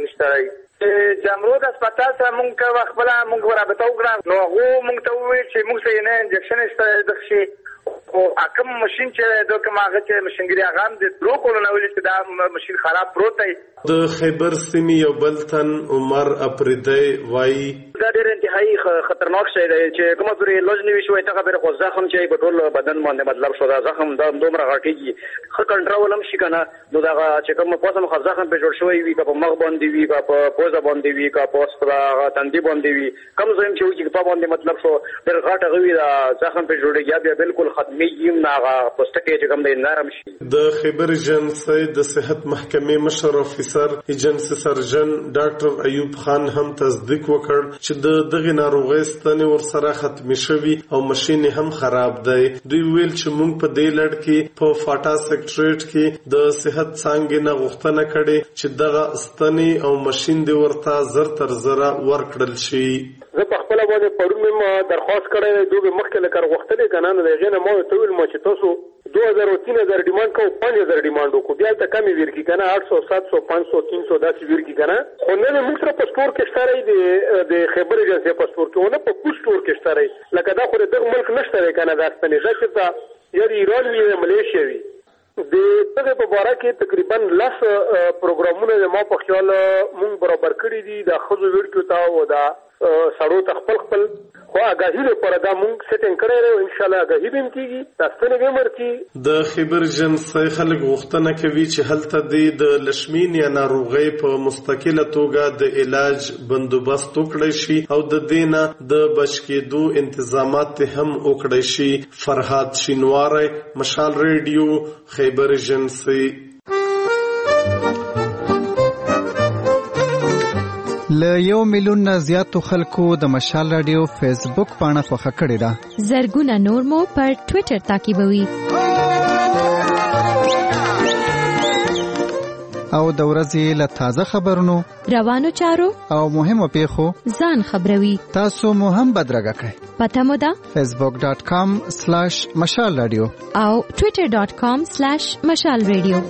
[SPEAKER 9] نشته جمرود هسپتال ته مونږ خپل مونږ رابطه وکړه نو هغه مونږ ته وویل چې مونږ ته نه انجکشن است دغشي او اکم ماشين چې د کوم هغه چې ماشينګری هغه هم د درو کولونه ویل چې دا ماشين خراب پروت دی
[SPEAKER 7] د خیبر سیمې یو بلتن عمر اپریدی وای
[SPEAKER 4] دا ډېر انتهایی خطرناک شی دی چې کومه پرې لوز نیوي شوی ته خبره خو زخم چې په ټول بدن باندې مطلب شو دا زخم د دومره غټیږي خو کنټرول هم شي کنه نو دا چې کوم پوسم خو زخم په جوړ شوی وي په مخ باندې وي په پوزه باندې وي په پوسټ تندي باندې وي کوم ځای چې په باندې مطلب شو ډېر غټه غوي دا زخم په جوړیږي بیا بالکل ختمي یم ناغه پوسټ کې کوم د نرم شي
[SPEAKER 7] د خیبر ایجنسی د صحت محکمې مشر افیسر ایجنسی سرجن ډاکټر ایوب خان هم تصدیق وکړ چې دغه ناروغي ستنې ورسره ختمي شوی او ماشين هم خراب دی دوی ویل چې موږ په دې لړ کې په فاټا سیکریټریټ کې د صحت څنګه نه غوښتنه کړې چې دغه ستنې او ماشين دی ورته زر تر زر ورکړل شي
[SPEAKER 8] زه په خپل باندې پرون ما درخواست کړی دوی مخکې لکه غوښتنې کنه نو دغه نه مو ته ویل ما چې تاسو 2000 او 3000 ډیماند کو 5000 ډیماند کو بیا ته کمی ورکی کنه 800 700 500 300 داسې ورکی کنه خو نه موږ سره په سٹور کې شته د خبر ایجنسی په سٹور کې ونه په کوم سٹور کې شته لکه دا خو د ملک نشته کنه دا ستنې چې دا یا ایران وی ملیشیا وی د دغه په اړه کې تقریبا 10 پروګرامونه ما په خیال مونږ برابر کړی دي د خزو ویډیو تا او دا سړو تخپل خو اگاهی لپاره دا مونږ سیټینګ کړی او ان شاء الله اگاهی به کیږي تاسو نه ورکی
[SPEAKER 7] د خیبر جنسي خلک غوښتنه کوي چې هلته د لشمین یا ناروغي په مستقله توګه د علاج بندوبست وکړي شي او د دینه د بچکیدو انتظامات هم وکړي شي فرهاد شینواری مشال ریډیو خیبر جنسي
[SPEAKER 11] له 1 میلیون نه زیاتو خلکو د مشال رادیو فیسبوک پاڼه خوښه کړې ده
[SPEAKER 3] زرګونه نور مو پر ټوئیټر تعقیبوي
[SPEAKER 11] او د ورځې له تازه خبرونو
[SPEAKER 3] روانو چارو
[SPEAKER 11] او مهمو پیښو
[SPEAKER 3] ځان خبروي
[SPEAKER 11] تاسو مو هم بدرګه کړئ
[SPEAKER 3] پته مو ده
[SPEAKER 11] facebook.com/مشال رادیو
[SPEAKER 3] او twitter.com/مشال رادیو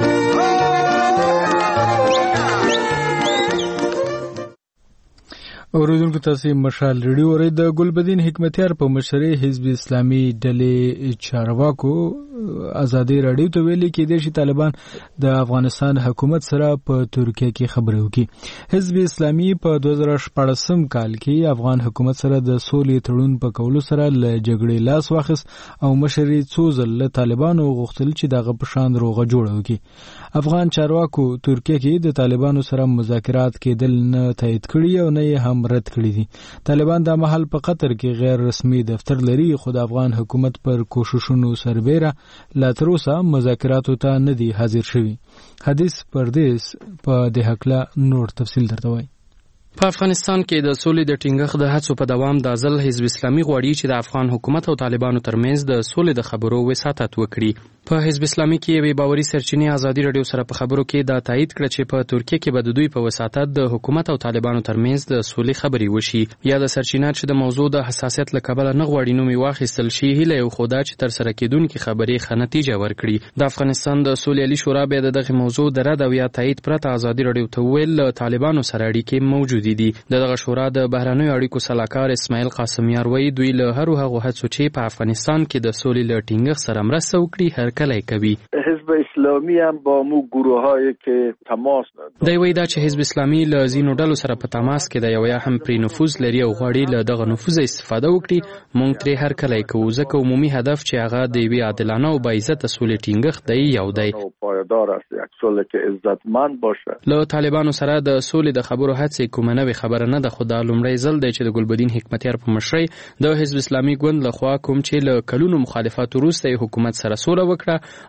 [SPEAKER 5] اوریدونکو تاسو مشال ریډیو اورئ د ګلبدین حکمتیار په مشرۍ حزب اسلامي ډلې چارواکو ازادي رادیو ته ویلي کې د طالبان د افغانستان حکومت سره په ترکیه کې خبرې وکړي حزب اسلامي په 2014 کال کې افغان حکومت سره د سولې تړون په کولو سره له جګړې لاس واخیست او مشري څو ځله طالبانو غوښتل چې دغه په شان روغه جوړه وکړي افغان چارواکو ترکیه کې د طالبانو سره مذاکرات کېدل نه تایید کړي او نه هم رد کړی دي طالبان د محل په قطر کې غیر رسمي دفتر لري خو د افغان حکومت پر کوششونو سربېره لا تر اوسه مذاکراتو ته نه دي حاضر شوي حدیث پردیس په دې هکله نور تفصیل درته وایي
[SPEAKER 12] په افغانستان کې د سولې د ټینګښت د هڅو په دوام د ځل حزب اسلامي غواړي چې د افغان حکومت او طالبانو ترمنځ د سولې د خبرو وساطت وکړي په حزب اسلامي کې یوې باوري سرچینې ازادي رادیو سره په خبرو کې دا تایید کړ چې په ترکیه کې به د دوی په وساطت د حکومت او طالبانو ترمنځ د سولې خبرې وشي یا د سرچینه چې د موضوع د حساسیت له کبله نه غواړي نوم واخیستل شي هیله یو خدا چې تر سره کېدونکې خبرې ښه نتیجه ورکړي د افغانستان د سولې علي شورا به دغه موضوع د رد او یا تایید پرته ازادي رادیو ته ویل طالبانو سره اړیکې موجود دي دغه شورا د بهرنیو اړیکو سلاکار اسماعیل قاسمیار وایي دوی له هر هغه هڅو چې په افغانستان کې د سولې له ټینګښت سره مرسته وکړي هرکلی کوي
[SPEAKER 13] حزب اسلامی هم با مو گروهایی که تماس ندارن
[SPEAKER 12] دی وایي دا چې حزب اسلامی له ځینو ډلو سره په تماس کې دی او یا هم پرې نفوذ لري او غواړي له دغه نفوذ استفاده وکړي موږ ترې هرکلی کوو ځکه عمومي هدف چې هغه د یوې عادلانه او باعزته سولې ټینګښت دی یو دی
[SPEAKER 13] پایدار است یک سوله که عزتمند باشه
[SPEAKER 12] له طالبانو سره د سولې د خبرو هڅې کومه نوې خبره نه ده خو دا لومړی ځل دی چې د ګلبدین حکمتیار په مشرۍ د حزب اسلامي ګوند لخوا کوم چې له کلونو مخالفت وروسته حکومت سره سوله وکړه او د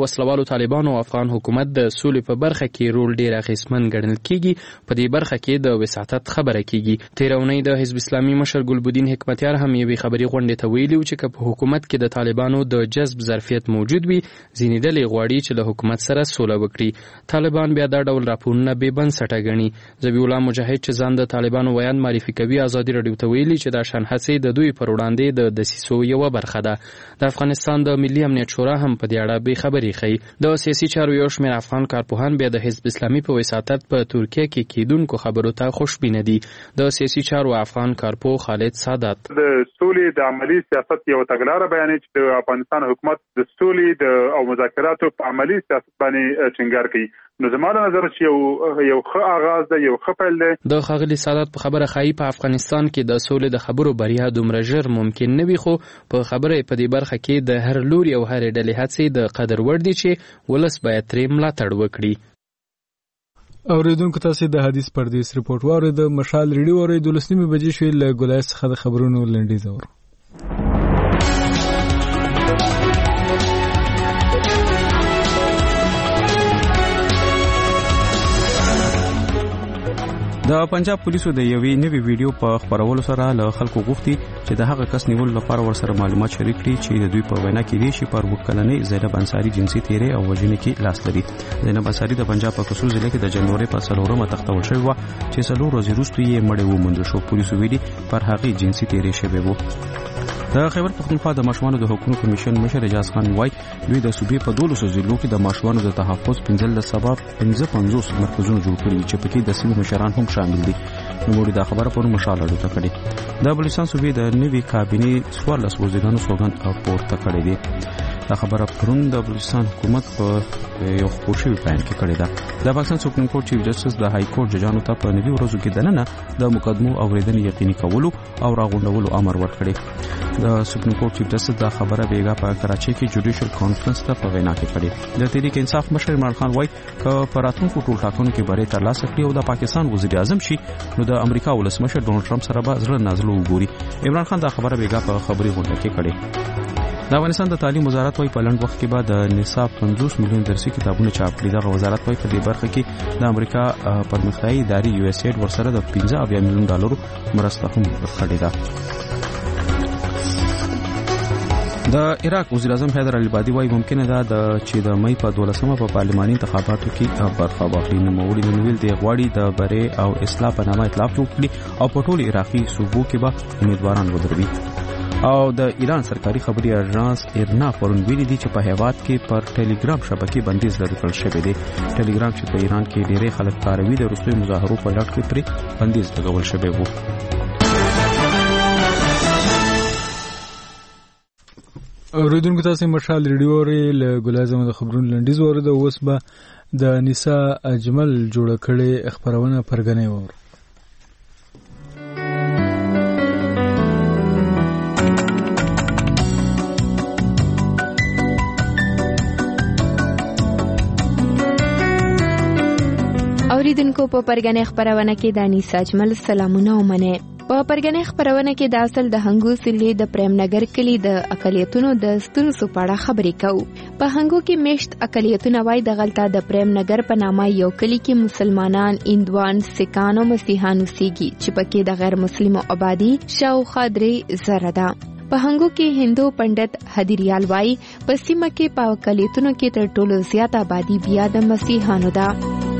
[SPEAKER 12] وسلوالو طالبانو او افغان حکومت د سولې په برخه کې رول ډیر اغیزمن ګڼل کیږي. په دې برخه کې د وساطت خبره کیږي. تیر اونۍ د حزب اسلامي مشر ګلبدین حکمتیار هم یوې خبري غونډې ته ویلي چې په حکومت کې د طالبانو د جذب ظرفیت موجود وي، ځینې ډلې غواړي چې له حکومت سره سوله وکړي. طالبان بیا دا ډول راپورونه بې بنسټه ګڼي. ذبیح الله مجاهد چې ځان د طالبانو ویان معرفي کوي ازادي راډیو ته ویلي چې دا شان هڅې د دوی پر وړاندې د دسیسو یوه برخه ده. د افغانستان د ملي امنیت شورا هم په دې اړه بې خبري ښیي. د سیاسي چارو یو شمېر افغان کارپوهان بیا د حزب اسلامي په وساطت په ترکیه کې کیدونکو خبرو ته خوشبینه دي. د سیاسي چارو افغان کارپوه خالد سادات
[SPEAKER 6] د سولې د عملی سیاست یو تګلاره بیانوي چې د افغانستان حکومت د سولې او مذاکراتو په عملی سیاست باندې ټینګار کوي. نو زموږ نظر چې یو ښه آغاز ده، یو ښه پیل ده. د
[SPEAKER 12] ښاغلي سادات په خبره ښایي په افغانستان کې د سولې د خبرو بریا دومره ژر ممکن نه وي، خو په خبره په دې برخه کې د هر لوري او هر ډلې هڅې د قدر وړ دي چې ولس باید ترې ملاتړ وکړي.
[SPEAKER 5] اوریدونکو تاسو د حدیث پردیس رپورټ واورید. د مشال ریډیو اورید 12 بجې شوې له ګولای څخه د خبرونو لنډیز اورو.
[SPEAKER 1] د پنجاب پولیسو د یوې نوې ویډیو په خبرولو سره له خلکو غوښتي چې د هغه کس نیولو لپاره ورسره معلومات شریک کړي چې د دوی په وینا کې دی چې پر وکلنې زینب انصاری جنسي تیرې او وژنې کې لاس لري. زینب انصاری د پنجاب په قصور ضلع کې د جنوري په 4 تختول شوی و چې 4 ورځې وروسته یې مړی وموندل شو. پولیسو ویلي پر هغه جنسي تیرې شوی و. د خیبر پختونخوا د ماشومانو د حقوقو کمیشن مشر اجاز خان وای دوی د صوبې په 12 ضلعو کې د ماشومانو د تحفظ 15 مرکزونه جوړ کړي چې پکې د سیمې مشران هم شامل دي. نو دا خبره په مشال اړه ته کړي. د بلوچستان صوبې د نوي کابینې 14 وزیرانو سوګند پورته کړی دی. دا خبره پرون د بلوچستان حکومت په یو خپوشوي بیان کې کړې ده. د پاکستان سپریم کورټ چیف جسټس د های کورټ ججانو ته په نوي ورځو کې دننه د مقدمو اوریدنې یقیني کولو او راغونډولو امر ورکړي. د سپریم کورټ چیف جسټس دا خبره بیګا په کراچۍ کې جوډیشل کانفرنس ته په وینا کې کړې. د تحریک انصاف مشر عمران خان وایي چې په راتلونکو ټول ټاکنو کې بری ترلاسه کړي او د پاکستان وزیر اعظم شي نو د امریکا ولسمشر ډونالد ټرمپ سره به زړه نازل وګوري. عمران خان دا خبره بیګا په خبري غونډه کې کړې. د افغانستان د تعلیم وزارت وايي په لنډ وخت کې به د نصاب 50 میلیون درسي کتابونه چاپ کړي. د وزارت وايي په دې برخه کې د امریکا پرمختیایي ادارې یو اس ایډ ورسره د 15 میلیون ډالرو مرسته هم کړې ده. د عراق وزیر اعظم حیدر العبادي وايي ممکنه ده چې د مې په 12مه په پارلماني انتخاباتو کې برخه واخلي. نوموړي د نویل د غواړي د بری او اصلاح په نامه ائتلاف جوړ کړي او په ټولو عراقي صوبو کې به امیدواران ودروي. او د ایران سرکاري خبري اژانس ایرنا پرون ویلي دي چې په هیواد کې پر ټلګرام شبکې بندیز لري کړل شوی دی. ټلګرام چې په ایران کې ډېری خلک کاروي د وروستي مظاهرو په لړ کې پرې بندیز لګول شوی وو.
[SPEAKER 5] اوریدونکو تاسو مشال ریډیو له ګلازم د خبرونو لنډیز اورید. اوس به د نساء اجمل جوړ کړي خبرونه پرګنې وور.
[SPEAKER 14] اوریدونکو په پرګنې خبرونه کې د انیس اجمل سلامونه ومنه. په پرګنې خبرونه کې د اصل د هنګو سلی د پریم نګر کلی د اقلیتونو د ستونزو په اړه خبرې کوو. په هنګو کې میشت اقلیتونه وای د غلطه د پریم نګر په نامه یو کلی کې مسلمانان، هندوان، سکان او مسیحیان اوسېږي چې پکې د غیر مسلمو آبادی شاوخوا 3 زره ده. په هنګو کې هندو پندت هدیریال وای په سیمه کې په اقلیتونو کې تر ټولو زیات آبادی بیا د مسیحیانو ده.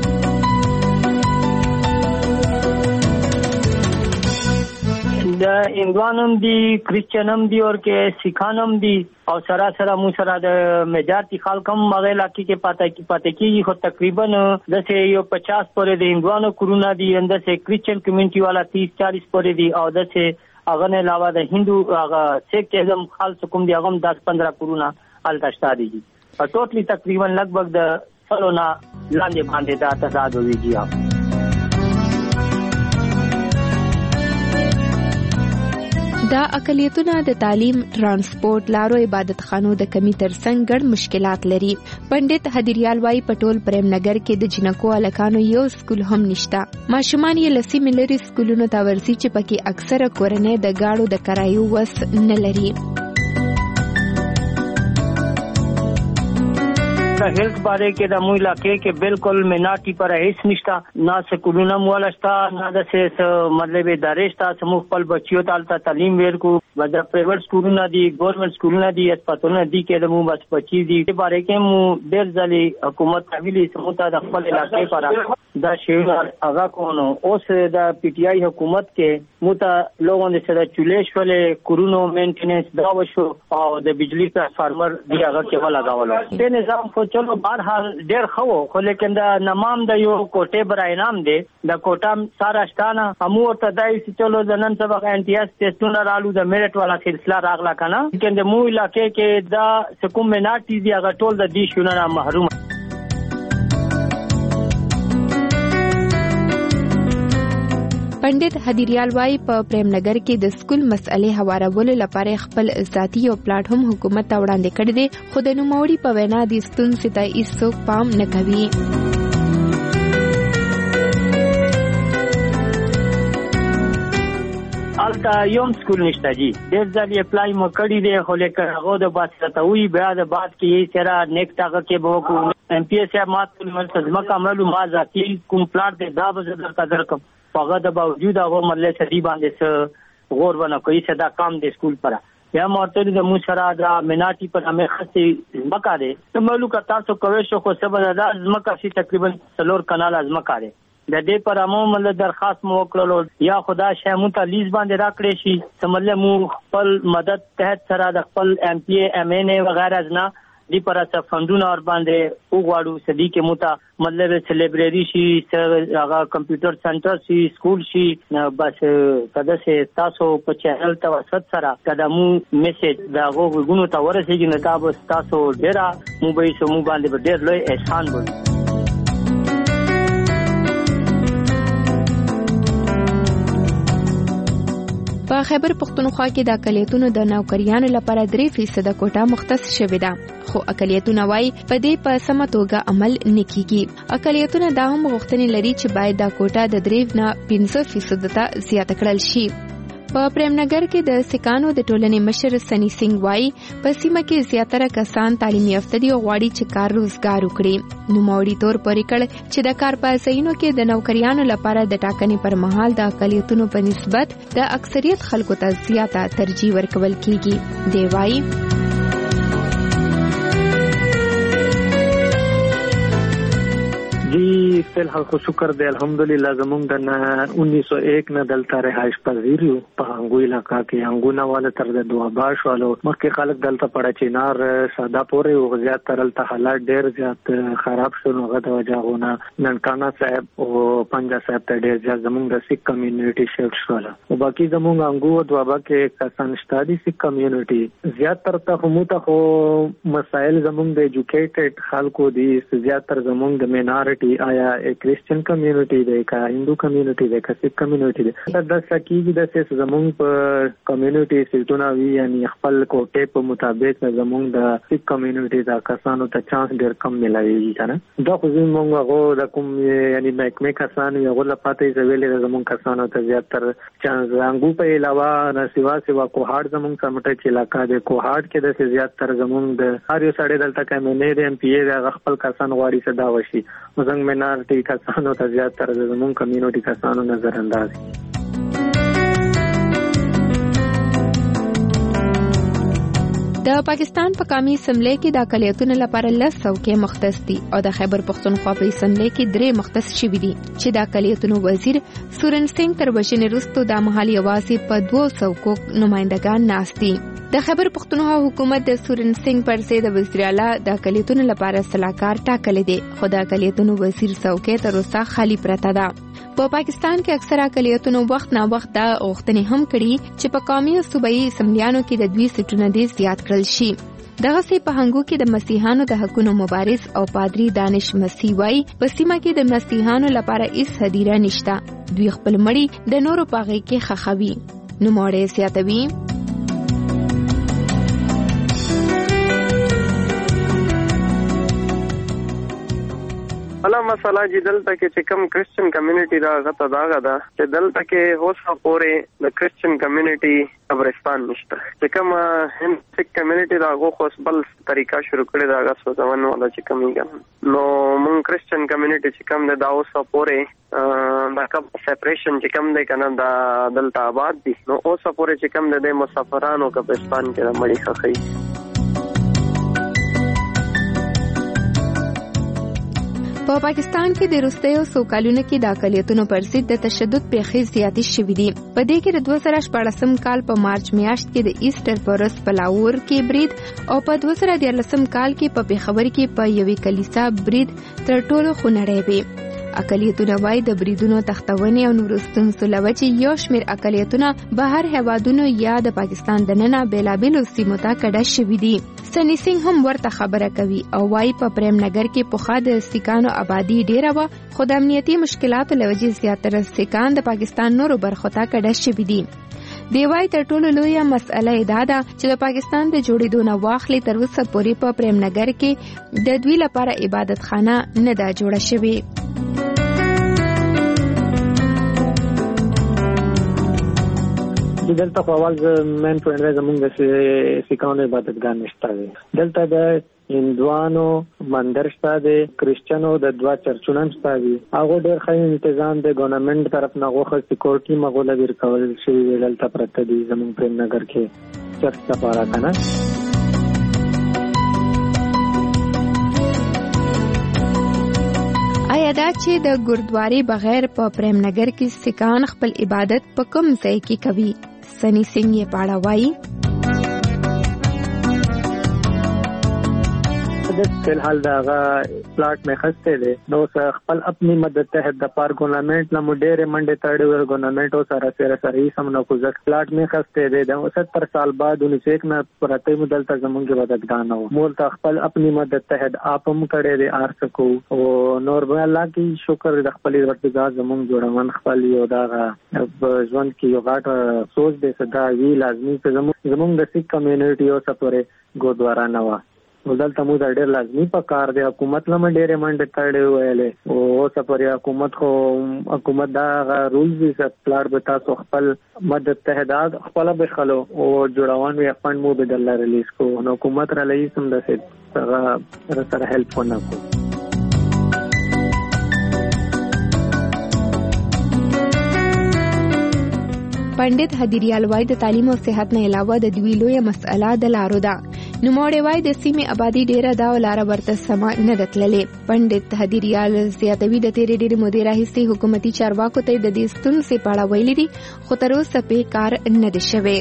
[SPEAKER 15] د هندوانم دي، کریسچنم دي او کې سیکانم دي او سره مو سره د میجارتي خلکم مغه علاقې کې پاتې کیږي. خو تقریبا د 50 پورې د هندوانو کورونه دي، اند سه کریسچن کمیونټي والا 30-40 پورې دي او د سه هغه نه علاوه د هندو هغه سیک اعظم خالص کوم دي هغه 10-15 کورونه الټشتا دي. ټوټلی تقریبا لګبګ د سلونا لاندې باندې دا تعداد ویږي.
[SPEAKER 14] دا اقلیتونه د تعلیم، ترانسپورت، لارو، عبادت خانو د کمی ترڅنګ ګڼ مشکلات لري. پندت هدیریال وايي پټول پریم نګر کې د جنکو الکانو یو سکول هم نشته. ماشومان یې لسی ملري سکولونو ته ورسي چې پکې اکثره کورنۍ د گاړو د کرایو وس نه لري.
[SPEAKER 15] د هیلث باره کې د مو علاقې کې بالکل مناټي پر هیڅ نشتا نه سکولونه مولشتا نه د سیس مطلب ادارې شتا سمو خپل بچیو ته تعلیم ورکو د پرایویټ سکولونه دي ګورنمنت سکولونه دي اسپیټالونه دي کې د مو بس بچی دي په باره کې مو ډېر ځلې حکومت ویلي سمو ته د خپل علاقې پر دا شی هغه کوونو اوس د پی ټی آی حکومت کې مو ته لوګون سره چولیش ولې کورونو مینټیننس دا وشو او د بجلی ټرانسفارمر دی هغه کې ولا غاولو د نظام خو چلو بهرحال ډېر خو خو لیکن د نمام د یو کوټه بر انعام دی د کوټام سارا شتانه همو ته دای چې چلو د نن سبق امتیاز ټیسټونه رالو د میرټ والا سلسله راغلا کنه لیکن د مو علاقې کې دا سکوم مناټي دی هغه ټول د دې شونه محروم.
[SPEAKER 14] پندت هدیریال وايي په پریم نګر کې د سکول مسئلې هوارولو لپاره خپل ذاتي او پلاټ هم حکومت ته وړاندې کړی دی خو د نوموړي په وینا د ستونزې ته هیڅوک پام نه کوي.
[SPEAKER 15] البته یوم سکول نشته جی ډېر ځلې اپلای مو کړی دی خو لیکن هغه د باسطوي بیا د بعد کې سره نیکسټ هغه کې به کو ایم پی ایس یا ماته ملتزمه کامل ما ذاتي کوم پلاټ دی دا به در قدر کوم هغه د باوجود هغه ملي سړي باندې غور ونه کوي صدا کام د سکول پر یا مرتد د مو سره د مناټي پر امه خسي مکا دی ته ملک تاسو کوي شو خو سبا د ازمکا شي تقریبا 3 کانال ازمکا دی د دې پر امو مل درخواست مو وکړلو یا خدا شې مو ته لیز باندې راکړې شي سمله مو خپل مدد تحت سره د خپل ایم پی ایم ان ای وغیرہ نه دی پر اساس فندونه اور باندې وګواړو سدي کې مو مطلب سلیبرری شي هغه کمپیوټر سنټر شي سکول شي بس کده سه تاسو په چینل توسط سره کده مو میسج دا وګونو ته ورسېږي نه تاسو تاسو ډیره مو به سمو باندې ډیر لوی احسان وو.
[SPEAKER 14] په خیبر پختونخوا کې د اقلیتونو د نوکریانو لپاره 3% کوټه مختص شوې ده خو اقلیتونه وايي په دې په سمه توګه عمل نکېږي. اقلیتونه دا هم غوښتنې لري چې باید دا کوټه د 3 نه 15% ته زیاته کړل شي. په پریم نګر کې د سکانو د ټولنې مشر سنی سنگ وايي په سیمه کې زیاتره کسان تعلیم یافته دي او غواړي چې کار روزګار وکړي. نوموړي تور پورې کړ چې د کار په ځایونو کې د نوکریانو لپاره د ټاکنې پر مهال د اقلیتونو په نسبت د اکثریت خلکو ته زیاته ترجیح ورکول کیږي. دی وايي
[SPEAKER 17] جی فی الحال خو شکر دی الحمدلله زمونږ د 1901 نه دلته رهایش پذیر یو په انګو علاقہ کې انګونه والا تر د دواباش والو مخکې خلک دلته پړه چینار ساده پورې او زیات ترل ته حالات ډیر زیات خراب شو نو غته وجاونه ننکانا صاحب او پنجا صاحب ته ډیر زیات زمونږ د سیک کمیونټي شفټ شول او باقي زمونږ انګو او دوابا کې کسان شتادي سیک کمیونټي زیات تر ته هموته خو مسائل زمونږ د ایجوکیټډ خلکو دي زیات تر زمونږ د مینارټي آیا کرسچن کمیونټي دی کا هندو کمیونټي دی کا سیک کمیونټي دی دا سکیږي د سیس زمونږ په کمیونټي سیټونه وی یعنی خپل کوټه په مطابق زمونږ د سیک کمیونټي دا کسانو ته چانس ډیر کم ملایي کنه دا خو زمونږ غو د کوم یعنی محکمه کسانو یو غل پاتې زویلې زمونږ کسانو ته زیات تر چانس انګو په علاوه نه سیوا کوهاټ زمونږ سمټه کې علاقہ دی کوهاټ کې د زیات تر زمونږ د هر یو سړی دلته کمنې د ایم پی ای د خپل کسان غواړي صدا وشي زمونږ مینارټي کسانو ته زیات تر زمونږ کمیونټي کسانو نظر انداز.
[SPEAKER 14] د پاکستان په قومي اسمبلی کې د اقلیتونو لپاره 10 څوکۍ مختص دي او د خیبر پختونخوا په اسمبلی کې 3 مختص شوي دي چې د اقلیتونو وزیر سورن سنگ تر وژنې وروسته د محلي یوازې په 2 څوکو نمائندگان ناست دي. د خیبر پختونخوا حکومت د سورن سنگ پر ضد د وزیر اعلی د اقلیتونو لپاره صلاحکار ټاکلی دی خو د اقلیتونو وزیر څوکۍ تر اوسه خالی پرته ده. په پاکستان کې اکثره اقلیتونو وخت نا وخت دا غوښتنې هم کړي چې په قومي او صوبایي اسمبلیانو کې د 2 سیټونه دې زیات کړل شي. دغه سي په هنګو کې د مسیحانو د حقوقو مبارز او پادری دانش مسیح وايي په سیمه کې د مسیحانو لپاره هیڅ هدیره نشته. دوی خپل مړي د نورو پاغي کې خخوي. نو مړې سیاتوي
[SPEAKER 18] بل مسله چې دلته کې چې کوم کرسچن کمیونټي دا غته داغه ده چې دلته کې هوسه پورې د کرسچن کمیونټي قبرستان نشته چې کوم هند کمیونټي دا غو خو بل طریقه شروع کړی دا غو ځوان ولا چې کومي نو مون کرسچن کمیونټي چې کوم دا اوسه پورې دا کوم سپریشن چې کوم دی کنه دا دلته آباد دي نو اوسه پورې چې کوم د مسافرانو قبرستان کې مړی خخي.
[SPEAKER 14] په پاکستان کې د وروستیو څو کلونو کې د اقلیتونو پر ضد د تشدد پیښې زیاتې شوې دي. په دې کې د 2014 کال په مارچ میاشت کې د ایسټر پر ورځ په لاهور کې برید او په 2014 کال کې په پېښور کې په یوې کلیسا برید تر ټولو خونړی وي. اقلیتونه وايي د بریدونو تختونې او نورو ستونزو له وجې یو شمېر اقلیتونه بهر هیوادونو یا د پاکستان دننه بېلابېلو سیمو ته کډه شوي دي. سنی سنگ هم ورته خبره کوي او وايي په پریم نګر کې پخوا د سیکانو آبادی ډیره وه خو د امنیتي مشکلاتو له وجې زیاتره سیکان د پاکستان نورو برخو ته کډه شوي دي. دی وايي تر ټولو لویه مسئله دا ده چې د پاکستان د جوړېدو نه واخلي تر اوسه پورې په پریم نګر کې د دوی لپاره عبادت خانه نه ده جوړه شوې.
[SPEAKER 17] دلته په اول مین پوینټ زمونږ د سیکانو عبادتګاه نشته دی. دلته د هندوانو مندر شته دی، کرسچنو د 2 چرچونه شته دي. هغه ډېر ښه تنظیم د ګورنمنت طرف نه غوښه سکیورټي مغول ورکول شوی دلته پرته دي زمونږ په نګر کې چرچ لپاره کنه.
[SPEAKER 14] آیا دا چې د ګردواري بغیر په پریم نګر کې سیکان خپل عبادت په کوم ځای کې کوي؟ سنی سنگ یې پاړه وایي.
[SPEAKER 17] فی الحال دا پلاٹ میں خستے دے نو خپل اپنی مدد تحت د پار گورنمنٹ لمو ډېر منډه تړي ور گورنمنٹ او سره سره سم نو کو ځک پلاٹ میں خستے دے د 70 سال بعد 19 میں پرته مدل ته زمونږ مددګان نو مول تا خپل اپنی مدد تحت اپم کړي دے ار سکو او نور به الله کی شکر د خپل ورتګا زمونږ جوړمن خپل یو دا ځوان کی یو غاټ سوچ دے صدا وی لازمی زمونږ د سیک کمیونټي او سپوره ګوردوارا نوا دلته مو ډېر لازمي پکار دی. حکومت لمه ډېر منډه تړي ویلې او سپوري حکومت دا رولز دي پلاټ به تاسو خپل مدد تهداد خپل به خلو او جوړوان وي فند مو بدل ریلیز کو نو حکومت را لې سم د سره هیلپ ونه کو.
[SPEAKER 14] پندت هدیریال وای د تعلیم او صحت نه علاوه د دوی لویه مسأله د لارو ده. نو موړې وای د سیمې آبادی ډیره دا ولاره ورته سما نه راتللې. پندت هدیریال زیاتوي د تیرې ډېرې مودې راهیسې حکومتي چارواکو ته د دې ستونزې په اړه ویلي دي خو تر اوسه پې کار نه دی شوی.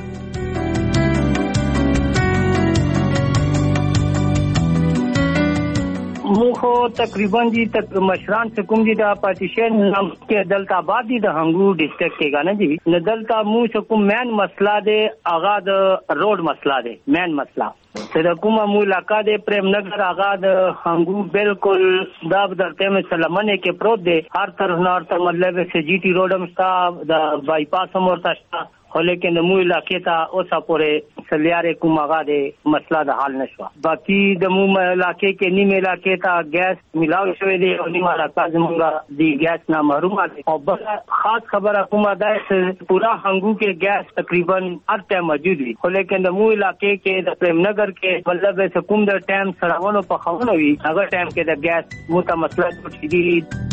[SPEAKER 15] مخو تقریبا دي مشران سے کوم دي د پارټیشن نام کې دلته آباد دي د هنګو ډیسټریکټ کې غانه دي نه دلته مو څه کوم مین مسله ده اغا د روډ مسله ده مین مسله د کومه مو علاقہ د پریم نګر اغا د هنګو بالکل دا درته مې سلامونه کې پروت دي هر طرف نار ته مطلب سے جی ټی روډ هم ستا د بایپاس هم ورته ستا خو لیکن مو علاقې ته اوسه پورې سلیارې کوم هغه د مسله د حل نشو. باقي د مو علاقې کې نیمه علاقې ته ګیس ملاو شوی دی او نیمه علاقه زموږه د ګیس نه محروم دي. او بل خاص خبره کومه ده چې پورا هنګو کې ګیس تقریبا هر ټیم موجود وي خو لیکن د مو علاقې کې د پریم نګر کې مطلب چې کوم د ټیم سړاونو په خونه وي هغه ټیم کې د ګیس مو ته مسله جوړ شي.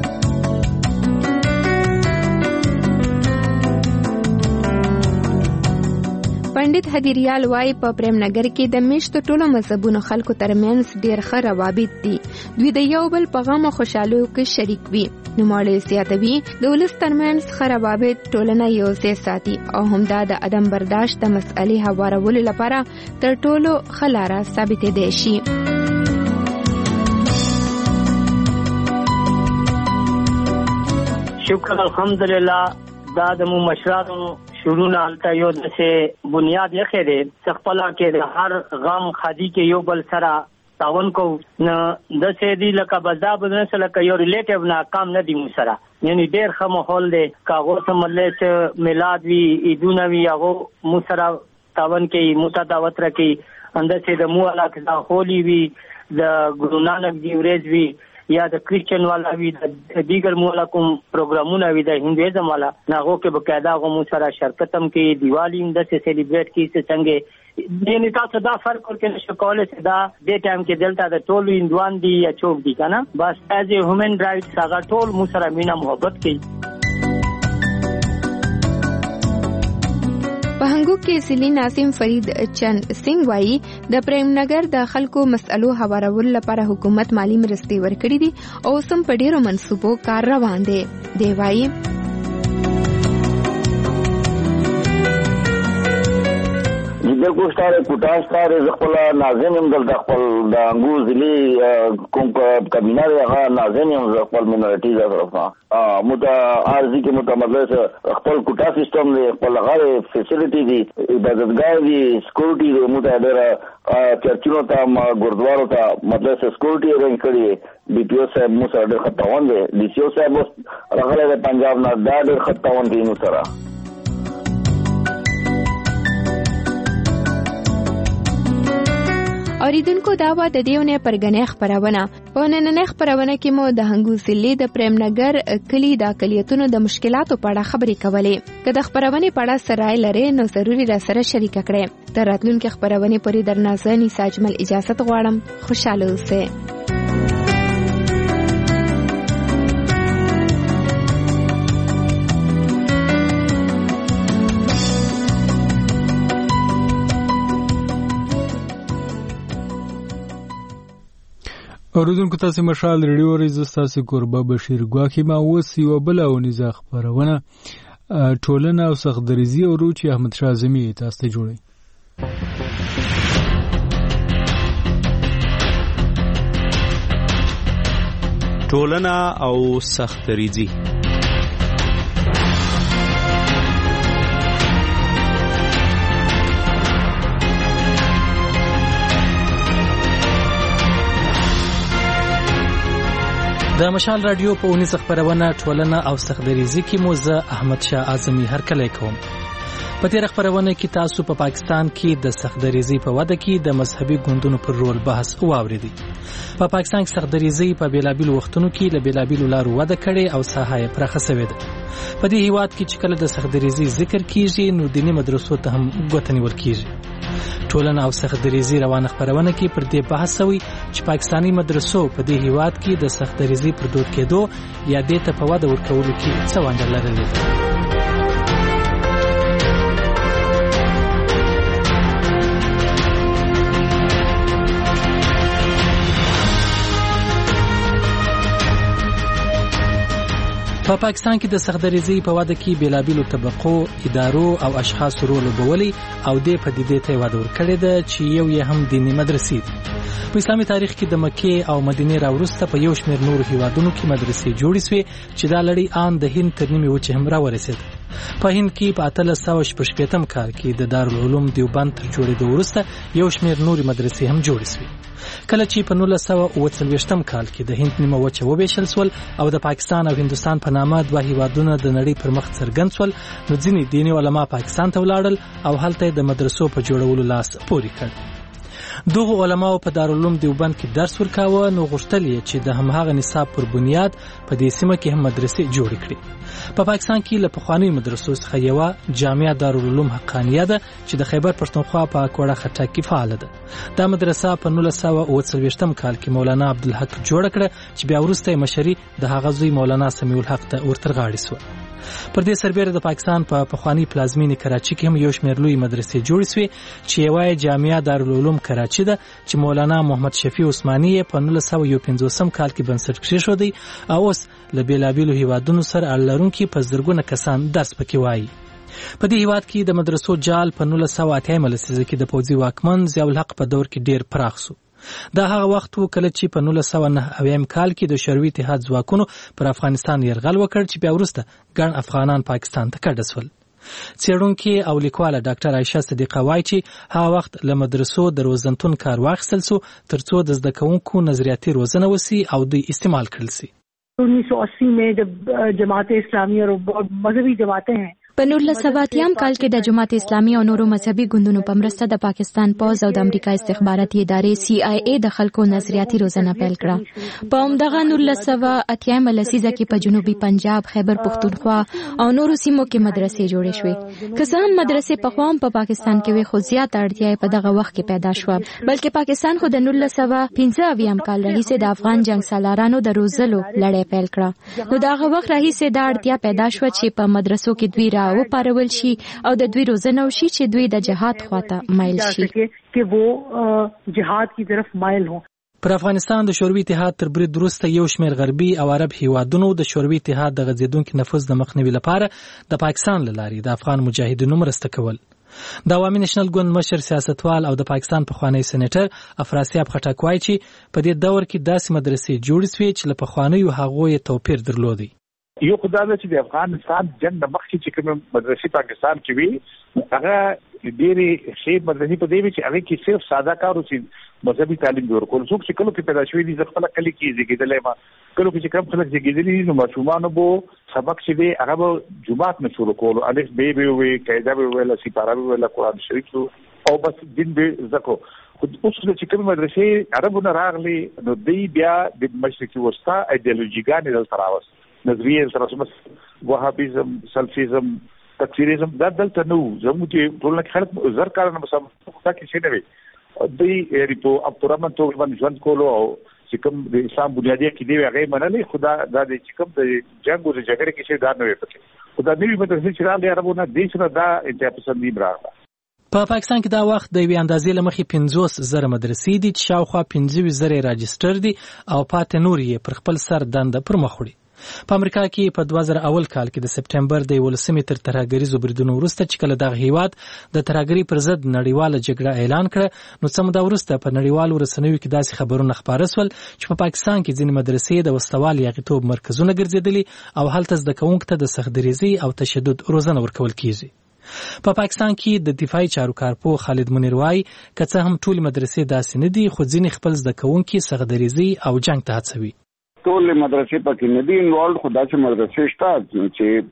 [SPEAKER 14] پندت هدیریال وای په پریم نګر کې د میشتو ټولو مذهبونو خلکو ترمنځ ډیر ښه روابط دي. دوی د یو بل په غم او خوشحالیو کې شریک وي. نوموړی زیاتوي د ولس ترمنځ ښه روابط ټولنه یو ځای ساتي او همدا د عدم برداشت د مسئلې هوارولو لپاره تر ټولو ښه لاره ثابتېدای شي.
[SPEAKER 15] شکر الحمدلله دا د مو مشرانو شروع حالته یو دسه بنیاد یې خېده خپل کې د هر غم خادي کې یو بل سره تعاون کو نه د سې دی لکه بزاب نه سره کې یو ریلیټیو نه کام نه دی مو سره یعنی ډېر ښه ماحول دی کاغو سمله چې میلاد وی عیدونه وی هغه مو سره تعاون کې متداوت رکی اندر سې د مو علاقه د هولي وی د ګورو نانک دی ورځ وی یا د کریسچن والا وي د دیګر مولا کوم پروګرامونه وي د هندویزم والا ناغو کې بقاعده غو سره شرکت هم کې دیوالی هم د سیلیبریټ کې څنګه یعنی تاسو دا فرق ورکړئ چې کولای شي دا د ټایم کې دلته د ټول هندوان دي یا چوک دي کنه بس ایز ا هیومن رائټس هغه ټول مو سره مینا محبت کوي.
[SPEAKER 14] په هنګو کې سلی ناسم فرید چند سنگ وایي د پریم نګر د خلکو مسئلو هوارول لپاره حکومت مالی مرستې ورکړي دي او سم په ډیرو منصوبو کار روان دي. دی وایي
[SPEAKER 19] بالکل ستاره پټاش ستاره خپل ناظم هم د خپل د انګور ضلع کوم کابینه هغه ناظم هم خپل مینورټي د طرفه مت ارزي کې متمدد خپل کوټا سیستم دی خپل غره فیسیلیټي دی عبادتګاه دی سکیورټي دی متعدد چرچونو ته ګردوارو ته مطلب سکیورټي ارینج کړی ډي پی او صاحب مو سره ډېر خطاون دی ډي سی او صاحب راغلی د پنجاب نه دا ډېر خطاون دی مو سره.
[SPEAKER 14] اوریدونکو دا و د دیونه پرګنې خبرونه په نننې خبرونه کې مو د هنګو ضلع د پریم نګر کلی د اقلیتونو د مشکلاتو په اړه خبرې کولې. که د خبرونه په اړه سره لري نو ضروري را سره شریک کړئ. تر راتلونکي خبرونه پورې درنه نسا اجمل اجازه غواړم. خوشاله اوسئ.
[SPEAKER 5] اوریدونکو تاسو مشال ریډیو ریزه تاسو قربا بشیر ګواکې ما وسی و بل او نزا خبرونه ټولنه او سخدریزي او روچ احمد شاه اعظمي تاسو ته جوړي.
[SPEAKER 25] ټولنه او سخدریزي د مشال رادیو په اونیز خبرونه ټولنه او سخدریزي کې مو زه احمد شاه اعظمي هرکلی کوم. په تیر خبرونه کې تاسو په پاکستان کې د سخدریزي په وده کې د مذهبي ګوندونو پر رول بحث واوریدي. په پاکستان کې سخدریزي په بیلابیلو وختونو کې له بیلابیلو لارو وده کړي او ساحه یې پراخه شوې ده. په دې هیواد کې چې کله د سخدریزي ذکر کیږي نو دیني مدرسو ته هم ګوته نیول کیږي. ټولنه او سخدریزي روانه خبرونه کې پر دې بحث وي چې پاکستانی مدرسو په دې هیواد کې د سخدریزي پر دود کېدو یا دې ته په وده ورکولو کې څه ونډه لرلې. په پاکستان کې د سخدریزي په واده کې بیلابیلو طبقو، ادارو او اشخاصو رول لوبولي او د پدیدې ته واده ورکړي ده چې یو یې هم دیني مدرسې دي. په اسلامي تاریخ کې د مکې او مدینې راوروسته په یو شمېر نورو هیوادونو کې مدرسې جوړې شوې چې دا لړۍ آن د هند تر نیمې وچې هم راورسېده. په هند کې په 1886 کال کې د دارالعلوم دیوبند تر جوړېدو وروسته یو شمېر نورې مدرسې هم جوړې شوې. کله چې په 1940 کال کې د هند نیمه وچه وبېشل سول او د پاکستان او هندستان په نامه دوه هیوادونه د نړۍ پر مخ څرګند سول نو ځینې دیني علما پاکستان ته ولاړل او هلته د مدرسو په جوړولو لاس پورې کړ. دغه علماو په دارالعلوم دیوبند کې درس ورکاوه نو غوښتل یې چې د هماغه نصاب پر بنیاد په دې سیمه کې هم مدرسې جوړې کړي. په پاکستان کې له پخوانیو مدرسو څخه یوه جامعه دارالعلوم حقانیه ده چې د خیبر پښتونخوا په کوړه خټه کې فعاله ده. دا مدرسه په 1940 کال کې مولانا عبدالحق جوړه کړه چې بیا وروسته مشري د هغه زوی مولانا سمیع الحق ته ورترغاړې سوه. پر دې سربېره د پاکستان په پخوانی پلازمینې کراچي کې هم یو شمېر لوی مدرسې جوړې سوې چې یوه جامعه دارالعلوم کراچي ده چې مولانا محمد شفیع عثماني یې په 1951 کال کې بنسټ کېښودی او اوس له بیلابیلو هیوادونو سره اړه لرونکي په زرګونه کسان درس پکې وایي. په دې هیواد کې د مدرسو جال په 1980 لسیزه کې د پوځي واکمن ضیاء الحق په دور کې ډیر پراخ شو. دا هغه وخت و کله چې په 1990 کال کې د شوروي اتحاد ځواکونو پر افغانستان یرغل وکړ چې بیا وروسته ګڼ افغانان پاکستان ته کډه سول. څېړونکې او لیکواله ډاکټر عایشه صدیقه وایي چې هغه وخت له مدرسو د روزنتون کار واخیستل سو ترڅو د زده کوونکو نظریاتي روزنه وسی او دوی استعمال کړل سي.
[SPEAKER 20] 1980 में जब जमात इस्लामी और बहुत मजहबी जमातें हैं
[SPEAKER 3] په 1980 کال کې د جماعت اسلامي او نورو مذهبي ګوندونو په مرسته د پاکستان پوز او د امریکا استخباراتي ادارې CIA د خلکو نظریاتي روزنه پیل کړه. په همدغه 1980 لسیزه کې په جنوبي پنجاب، خیبر پختونخوا او نورو سیمو کې مدرسې جوړې شوې. که څه هم مدرسې په خوا هم په پاکستان کې وي، خو زیات اړتیا په دغه وخت کې پیدا شوه، بلکې پاکستان خو د 1915 کال راهیسې د افغان جنگ سالارانو د روزلو لړۍ پیل کړه. نو دغه وخت راهیسې دا اړتیا پیدا شوه چې په مدرسو کې دوی وپارول شي او د دوی روزنه وشي چې دوی د جهاد خواته مایل شي
[SPEAKER 17] چې وو جهاد کی طرف مایل هو.
[SPEAKER 25] پر افغانستان د شوروي اتحاد تر برید وروسته یو شمېر غربي او عرب هیوادونو د شوروي اتحاد د غځېدونکي نفوذ د مخنیوي لپاره د پاکستان له لارې د افغان مجاهدینو مرسته کول. د عوامي نېشنل ګوند مشر سیاستوال او د پاکستان پخوانی سېنیټر افراسیاب خټک وایي چې په دې دور کې داسې مدرسې جوړې شوې چې له پخوانیو هغو یې توپیر درلودی.
[SPEAKER 6] یو خدای چې د افغانستان جنگ د مخکې چې کوم مدرسې پاکستان کې وي هغه ډېری ښې مدرسې په دې وی چې هغه کې صرف ساده کار او مذهبي تعلیم ورکول. څوک چې کله کې پیدا شوی دي خپل کلی کې زیږیدلې ما کله چې کوم خلک زیږیدلې نو ماشومان بو سبق چې دی هغه به جمعات نه شروع کول، الف به وي قاعده به ویل، سپاره به ویل، قرآن شریف او بس دین به زکو. اوس چې کوم مدرسې عربونه راغلي نو دی بیا د مشرقي وسطا ایدئولوژیګان دلته راوست، نظریه ترسمس وهابیزم، سلفیزم، تکفیریزم دا دلته نو زموږ چې ټولنه کې خلک زر کارونه مسم تا کې څه نه وي دوی ریپو عبدالرحمن توغ باندې ژوند کولو او چې کوم د اسلام بنیادی کې دی هغه منلې خدا دا د چې کوم د جنگ او د جګړې کې څه دا نه وي پکې خدا دې مدرسې چې راغلي عربونه دې سره دا انتها پسندي راغله.
[SPEAKER 25] په پاکستان کې دا وخت د یوې اندازې له مخې 50,000 مدرسې دي چې شاوخوا 15,000 راجستر دي او پاتې نور یې پر خپل سر دنده پر مخ وړي. په امریکا کې په 2001 کال کې د سپټمبر د 11 تر ترهګریزو بریدونو وروسته چې کله دغه هیواد د ترهګرۍ پر ضد نړیواله جګړه اعلان کړه نو څه موده وروسته په نړیوالو رسنیو کې داسې خبرونه خپاره شول چې په پاکستان کې ځینې مدرسې د وسوال یاغیتوب مرکزونه ګرځېدلي او هلته زده کوونکو ته د سختدریزۍ او تشدد روزنه ورکول کیږي. په پاکستان کې د دفاعي چارو کارپو خالد منیر وایي که څه هم ټولې مدرسې داسې نه دي خو ځینې خپل زده کوونکي سختدریزۍ او جنګ ته هڅوي.
[SPEAKER 20] ټول مدرسې پکې نه دي انوالډ، خو داسې مدرسې شته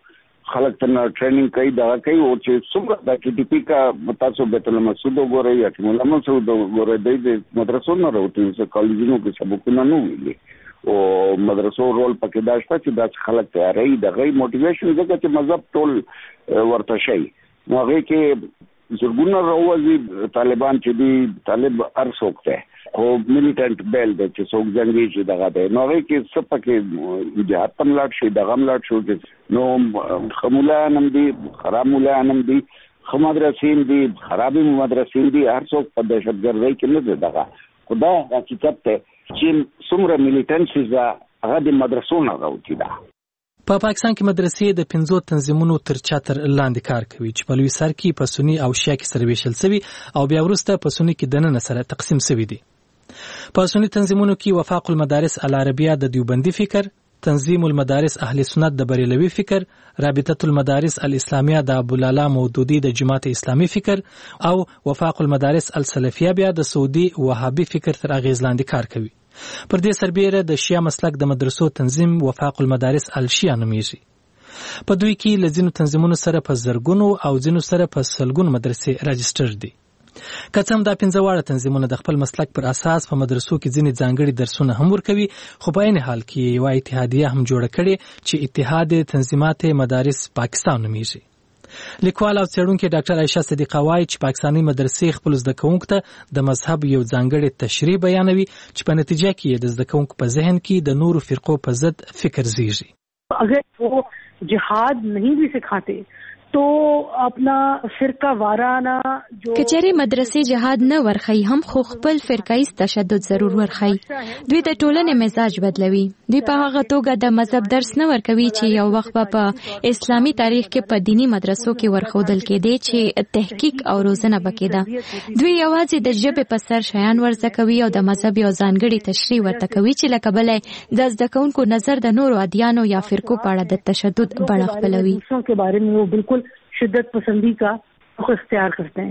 [SPEAKER 20] چې خلک ته ټریننګ کوي دا کوي او چې څومره د KTP کا تاسو بیت المسعود وګورئ یا چې مولا مسعود وګورئ د مدرسو نه راوتی چې کالجونو کې سبقونه نه ویلي او مدرسو رول پکې دا شته چې دا خلک تیاری د غي موټیویشن ځکه چې مذهب ټول ورته شي نو هغه کې زرګونه راوځي طالبان چې دی طالب ارڅوک ته خو میلیټنٹ بیل د چې څوک جنگي چې دغه ده نو هغه کې څه پکې جهاد پم لاټ شي دغه ملاټ شو چې نو خمولا نم دي خراب مولا نم دي خمدرسین دي خرابي مدرسین دي هر څوک په دهشتګردۍ کې نه دغه خدا حقیقت ته چې څومره میلیټنټ شي هغه د مدرسو نه راوتی ده.
[SPEAKER 25] په پاکستان کې مدرسې د 15 تنظیمونو تر چتر لاندې کار کوي چې په لوی سر کې په سنی او شیعه کې سره ویشل شوی او بیا وروسته په سنی کې دننه سره تقسیم شوی دي. په سنی تنظیمونو کې وفاق المدارس العربیه د دیوبندي فکر، تنظیم المدارس اهل سنت د بریلوي فکر، رابطه المدارس الاسلامیه د ابولالا مودودی د جماعت اسلامی فکر او وفاق المدارس السلفیه بیا د سعودي وهابي فکر تر اغیز لاندې کار کوي. پر دې سربیره د شیعه مسلک د مدرسو تنظیم وفاق المدارس الشیعه نومیږي. په دوی کې لزینو تنظیمونو سره په زرګونو او ځینو سره په سلګونو مدرسې راجستر دي. که څه هم دا 15 واړه تنظیمونه د خپل مسلک پر اساس په مدرسو کې ځینې ځانګړي درسونه هم ورکوي خو په عین حال کې یوه اتحادیه هم جوړه کړې چې اتحاد تنظیمات مدارس پاکستان نومیږي. لیکوال او څېړونکی ډاکټر عایشه صدیقه وایي چې پاکستاني مدرسې خپل زده کوونکو ته د مذهب یو ځانګړی تشریح بیانوي چې په نتیجه کې د زده کوونکو په ذهن کې د نورو فرقو په ضد فکر زیږي.
[SPEAKER 17] اگر وہ جہاد نہیں بھی سکھاتے تو اپنا فرقہ وارانہ جو
[SPEAKER 3] کچېری مدرسې جهاد نه ورخی هم خو خپل فرقایي تشدد ضرور ورخی. دوی د ټولنې مزاج بدلوي. دوی په هغه توګه د مذهب درس نه ورکوي چې یو وخت په اسلامي تاریخ کې په دینی مدرسو کې ورخودل کېدی چې تحقیق او روزنه وکړي. دوی یوازې د ژبې په سر شیان ورزده کوي او د مذهب یو ځانګړي تشریح ورته کوي چې لکه بلې د زده کوونکو نظر د نورو ادیانو یا فرقو په اړه د تشدد بڼه خپلوي.
[SPEAKER 17] کے بارے میں وہ بالکل شدت پسندی کا رخ اختیار کرتے ہیں.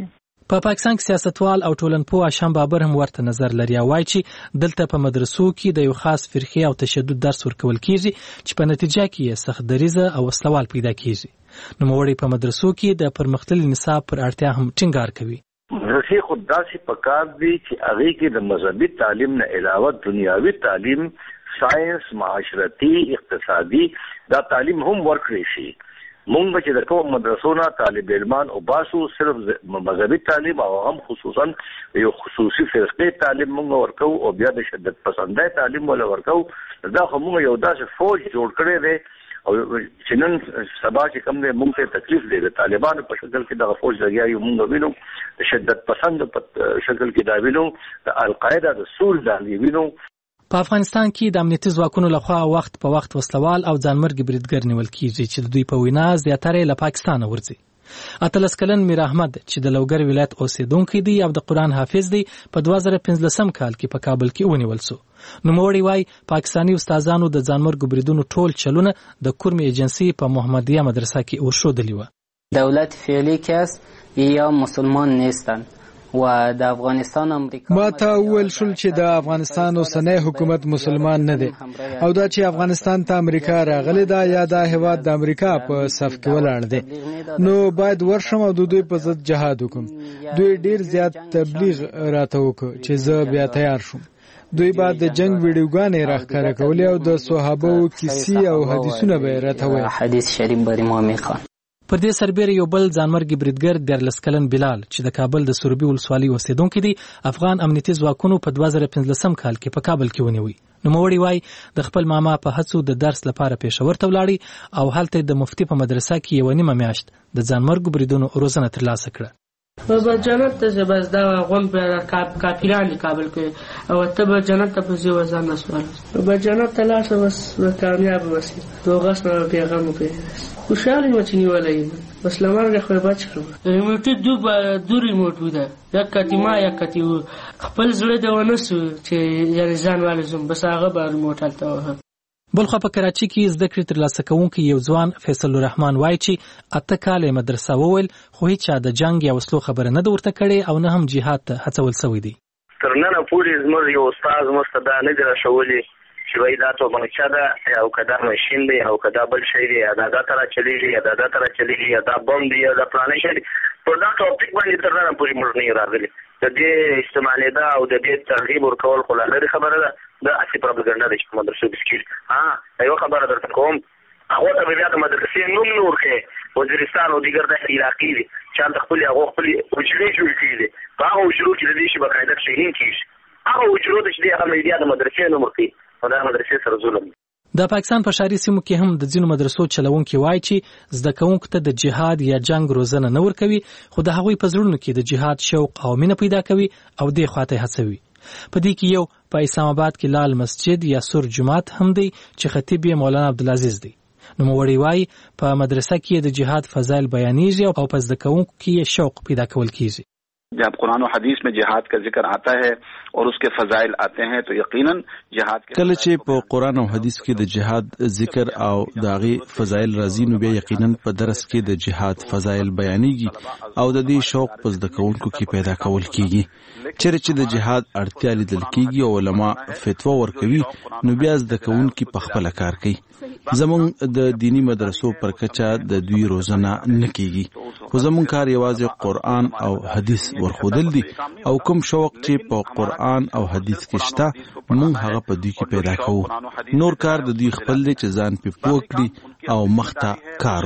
[SPEAKER 25] په پاکستان کې سیاستوال او ټولنپوه هاشم بابر هم ورته نظر لري او وایي چې دلته په مدرسو کې د یو خاص فرقې او تشدد درس ورکول کیږي چې په نتیجه کې یې سخت دریزه او وسلوال پیدا کیږي. نوموړی په مدرسو کې د پرمختللي نصاب پر اړتیا هم ټینګار کوي.
[SPEAKER 16] مدرسې خود داسې پکار دي چې هغې کې د مذهبي تعلیم نه علاوه دنیاوي تعلیم، ساینس، معاشرتي، اقتصادي دا تعلیم هم ورکړی شي. مونږ چې د کوم مدرسو نه طالب علمان او باسو صرف مذهبي تعلیم او هم خصوصا یو خصوصي فرقې تعلیم مونږ ورکو او بیا د شدت پسندۍ تعلیم ولا ورکو. دا خو مونږ یو داسې فوج جوړ کړی دی او چې نن سبا چې کوم دی مونږ ته تکلیف دی د طالبانو په شکل کې دغه فوج لګیا یو مونږ وینو، د شدت پسند په شکل کې دا وینو، د القاعده د سول دا وینو.
[SPEAKER 25] په افغانستان کې د امنیتي ځواکونو لخوا وخت په وخت وسلوال او ځانمرګي بریدګر نیول کیږي چې د دوی په وینا زیاتره له پاکستانه ورځي. اتلس کلن میر احمد چې د لوګر ولایت اوسیدونکی دی او د قرآن حافظ دی په 2015 کال کې په کابل کې ونیول شو. نوموړی وايي پاکستانی استادانو د ځانمرګو بریدونو ټول چلونه د کورم ایجنسی په محمدیه مدرسه کې ورښودلی و.
[SPEAKER 21] دولت فعلی کس یا مسلمان نیستند و د افغانستان امریکا
[SPEAKER 5] ما ته ویل شول چې د افغانستان اوسنی حکومت مسلمان نه دی او دا چې افغانستان ته امریکا راغلی دا یا د هیواد د امریکا په صف کې ولاړ دی نو باید ورشم او د دوی په ضد جهاد وکم. دوی ډیر زیات تبلیغ راته وکړ چې زه بیا تیار شوم. دوی بعد د جنگ ویډیوګانې راښکاره کولې او د صحابو کیسې او حدیثونه به راته ویل.
[SPEAKER 21] حدیث شریف بری مومن خان.
[SPEAKER 25] پر دې سربېره یو بل ځانمرګي بریدګر 14 کلن بلال چې د کابل د سروبي ولسوالۍ اوسیدونکی دی افغان امنیتي ځواکونو په 2015 کال کې په کابل کې ونیوی. نوموړی وايي د خپل ماما په هڅو د درس لپاره پېښور ته ولاړی او هلته د مفتي په مدرسه کې یو نیمه میاشت د ځانمرګو بریدونو روزنه ترلاسه کړه.
[SPEAKER 22] په جنت ته بس دا غون په کاپیران دی کابل کې او ته به جنت ته په ځای وځه نه سوال به جنت ته لاړ بس کامیاب وسی دوغس نه پیغام وکړي خوشاله مې چې نیولای بس لمرګه خو بچ کړم ریموټ دو ریموټ ودا یا کتیما یا کتیو خپل زړه د ونسو چې یعنی ځان والزم بس هغه به ریموټ الته.
[SPEAKER 25] بلخو په کراچي کې زده کړې ترلاسه کوونکی یو ځوان فیصل الرحمن وایي چې 8 کاله مدرسه وویل خو هیڅ د جنگ یا وسلو خبره نه ورته کړې او نه هم جهاد ته هڅول شوی دی.
[SPEAKER 16] تر نن پورې زموږ یو استاد مستدا نه دی راښولی چې وایي دا ته باندې دا او کدا ماشين دی او کدا بل شی دی دا تر چلیږي دا تر چلیږي دا بم دی دا پلان شي په دا ټاپک باندې تر نن پورې موږ نه راغلي. د دې استعمال دا او د دې ترغیب ورکول خو لري خبره ده دا اصلي پروپاګاندا د مدرسې بسکیل یو خبره درته کوم هغه ته بیا د مدرسې نوم نور کې وزیرستان او دیګر د عراقي دي چې د خپل هغه خپل وجري جوړ کړي په هغه وجرو کې د دې شی بقاعده شهین کیږي هغه وجرو د دې هغه میډیا د مدرسې نوم کې او د مدرسې سره ظلم.
[SPEAKER 25] د پاکستان په شهري سیمو کې هم د ځینو مدرسو چلوونکي وایي چې زده کوونکو ته د جهاد یا جنگ روزنه نه ورکوي خو د هغوی په زړونو کې د جهاد شوق او مینه پیدا کوي او دې خواته هڅوي. په دې کې یو په اسلام آباد کې لال مسجد یا سور جماعت هم دی چې خطیب یې مولانا عبدالعزیز دی. نوموړی وایي په مدرسه کې د جهاد فضایل بیانېږي او په زده کوونکو کې شوق پیدا کول کیږي.
[SPEAKER 23] जब कुरान और हदीस में जिहाद का जिक्र आता है और उसके फजाइल आते हैं तो यकीनन जिहाद के
[SPEAKER 24] कल چې په قرآن او حدیث کې د جهاد ذکر او داغي فضایل راځي نو بیا یقینا په درس کې د جهاد فضایل بیانېږي او د دې شوق په زده کوونکو کې پیدا کول کیږي. چې د جهاد اړتیا لیدل کیږي او علما فتوا ورکوي نو بیا زده کوونکو په خپل کار کوي. زمونږ د دینی مدرسو پر کچا د دوی روزنه نه کیږي خو زمونږ کار یوازې قرآن او حدیث ورخودل دي او کوم شوق چې په قرآن او حدیث کې شته موږ هغه په دوی کې پیدا کوو. نور کار د دوی خپل دی چې ځان په پوه کړي او مخته کار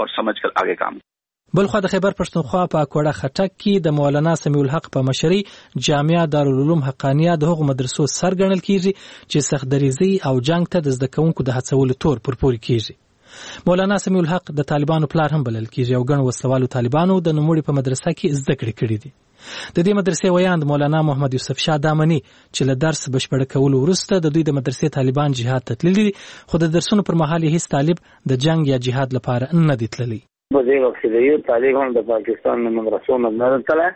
[SPEAKER 24] وکړي.
[SPEAKER 25] بلخو د خیبر پښتونخوا په کوړه خټک کې د مولانا سمیع الحق په مشرۍ جامعه دارالعلوم حقانیه د هغو مدرسو سرګڼل کیږي چې سختدریزي او جنگ ته د زده کوونکو د هڅولو تور پرپوري کیږي. مولانا سمیع الحق د طالبانو پلار هم بلل کیږي او ګڼ وسلوالو طالبانو د نوموړي په مدرسه کې زده کړې کړې دي. د دې مدرسې ویاند مولانا محمد یوسف شاه دامنی چې له درس بشپړ کولو وروسته د دوی د مدرسې طالبان جهاد ته تللي دي خو د درسونو پر مهال هیڅ طالب د جنگ یا جهاد لپاره نه دی تللی.
[SPEAKER 26] په دې وخت کې یو طالب هم د پاکستان د مدرسو نه تللی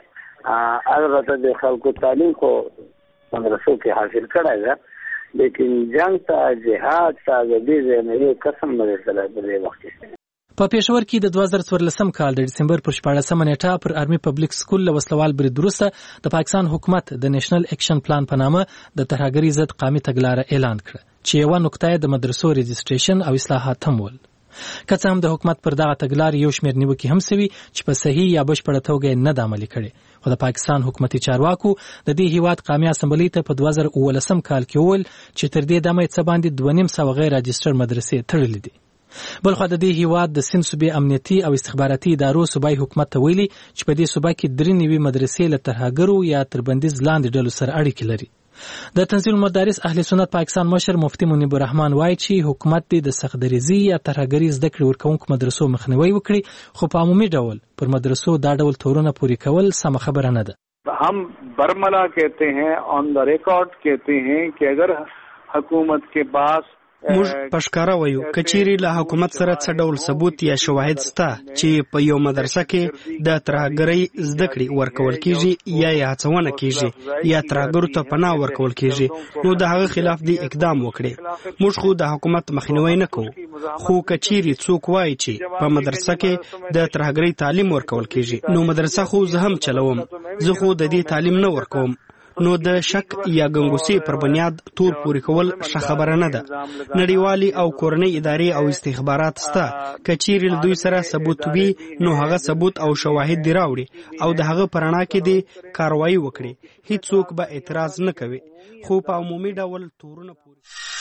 [SPEAKER 26] البته د خلکو تعلیم کو مدرسو کې حاصل کړی دی لیکن جنگ ته جهاد ته د دې نه یو قسم نه تللی په دې وخت کې.
[SPEAKER 25] په پېښور کې د 2014 کال د ډسمبر پر 14 نیټه پر آرمي پبلک سکول له وسلوال برید وروسته د پاکستان حکومت د نېشنل اکشن پلان په نامه د ترهګرۍ ضد قامي تګلاره اعلان کړه چې یوه نقطه یې د مدرسو رجسټریشن او اصلاحات هم ول. که څه هم د حکومت پر دغه تګلارې یو شمېر نیوکې هم سوي چې په صحیح یا بشپړه توګه یې نه ده عملي کړې، خو د پاکستان حکومتي چارواکو د دې هیواد قامي اسمبلۍ ته په 2019 کال کې وویل چې تر دې دمه یې څه باندې 2.5 غیر راجسټر مدرسې تړلې دي. بلخوا د دې هیواد د سند صوبې امنیتي او استخباراتي ادارو صوبایي حکومت ته ویلي چې په دې صوبه کې 3 نوي مدرسې له ترهګرو یا تر بندیز لاندې ډلو سره اړیکې لري. د تنزیل المدارس اهل سنت پاکستان مشر مفتي منیب الرحمن وایي چې حکومت د سختدریزي یا ترهګرۍ زده کړې ورکوونکو مدرسو مخنیوي وکړي، خو په عمومي ډول پر مدرسو دا ډول تورونه پورې کول سمه خبره نه ده.
[SPEAKER 2] हम बरमला कहते हैं, ऑन द रिकॉर्ड कहते हैं कि अगर हुकूमत के पास
[SPEAKER 4] موږ پښکارا وایو کچيري له حکومت سره څه ډول ثبوت یا شواهد سته چې په یو مدرسه کې د ترهګرۍ زده کړې ورکول کیږي یا یې هڅونه کیږي یا ترهګرو ته پناه ورکول کیږي، نو د هغه خلاف دی اقدام وکړي. موږ خو د حکومت مخنیوي نه کوو، خو کچيري څوک وایي چې په مدرسه کې د ترهګرۍ تعلیم ورکول کیږي، نو مدرسه خو زه هم چلوم، زه خو د دې تعلیم نه ورکوم. نو د شک یا ګنګوسې پر بنیاد تور پورې کول ښه خبره نه ده. نړیوالي او کورنۍ ادارې او استخبارات سته، کچيري له دوی سره ثبوت وي نو هغه ثبوت او شواهد دی راوړي او د هغه پرانا کې دی کاروایی وکړي، هیڅوک به اعتراض نه کوي، خو په عمومي ډول تورونه پورې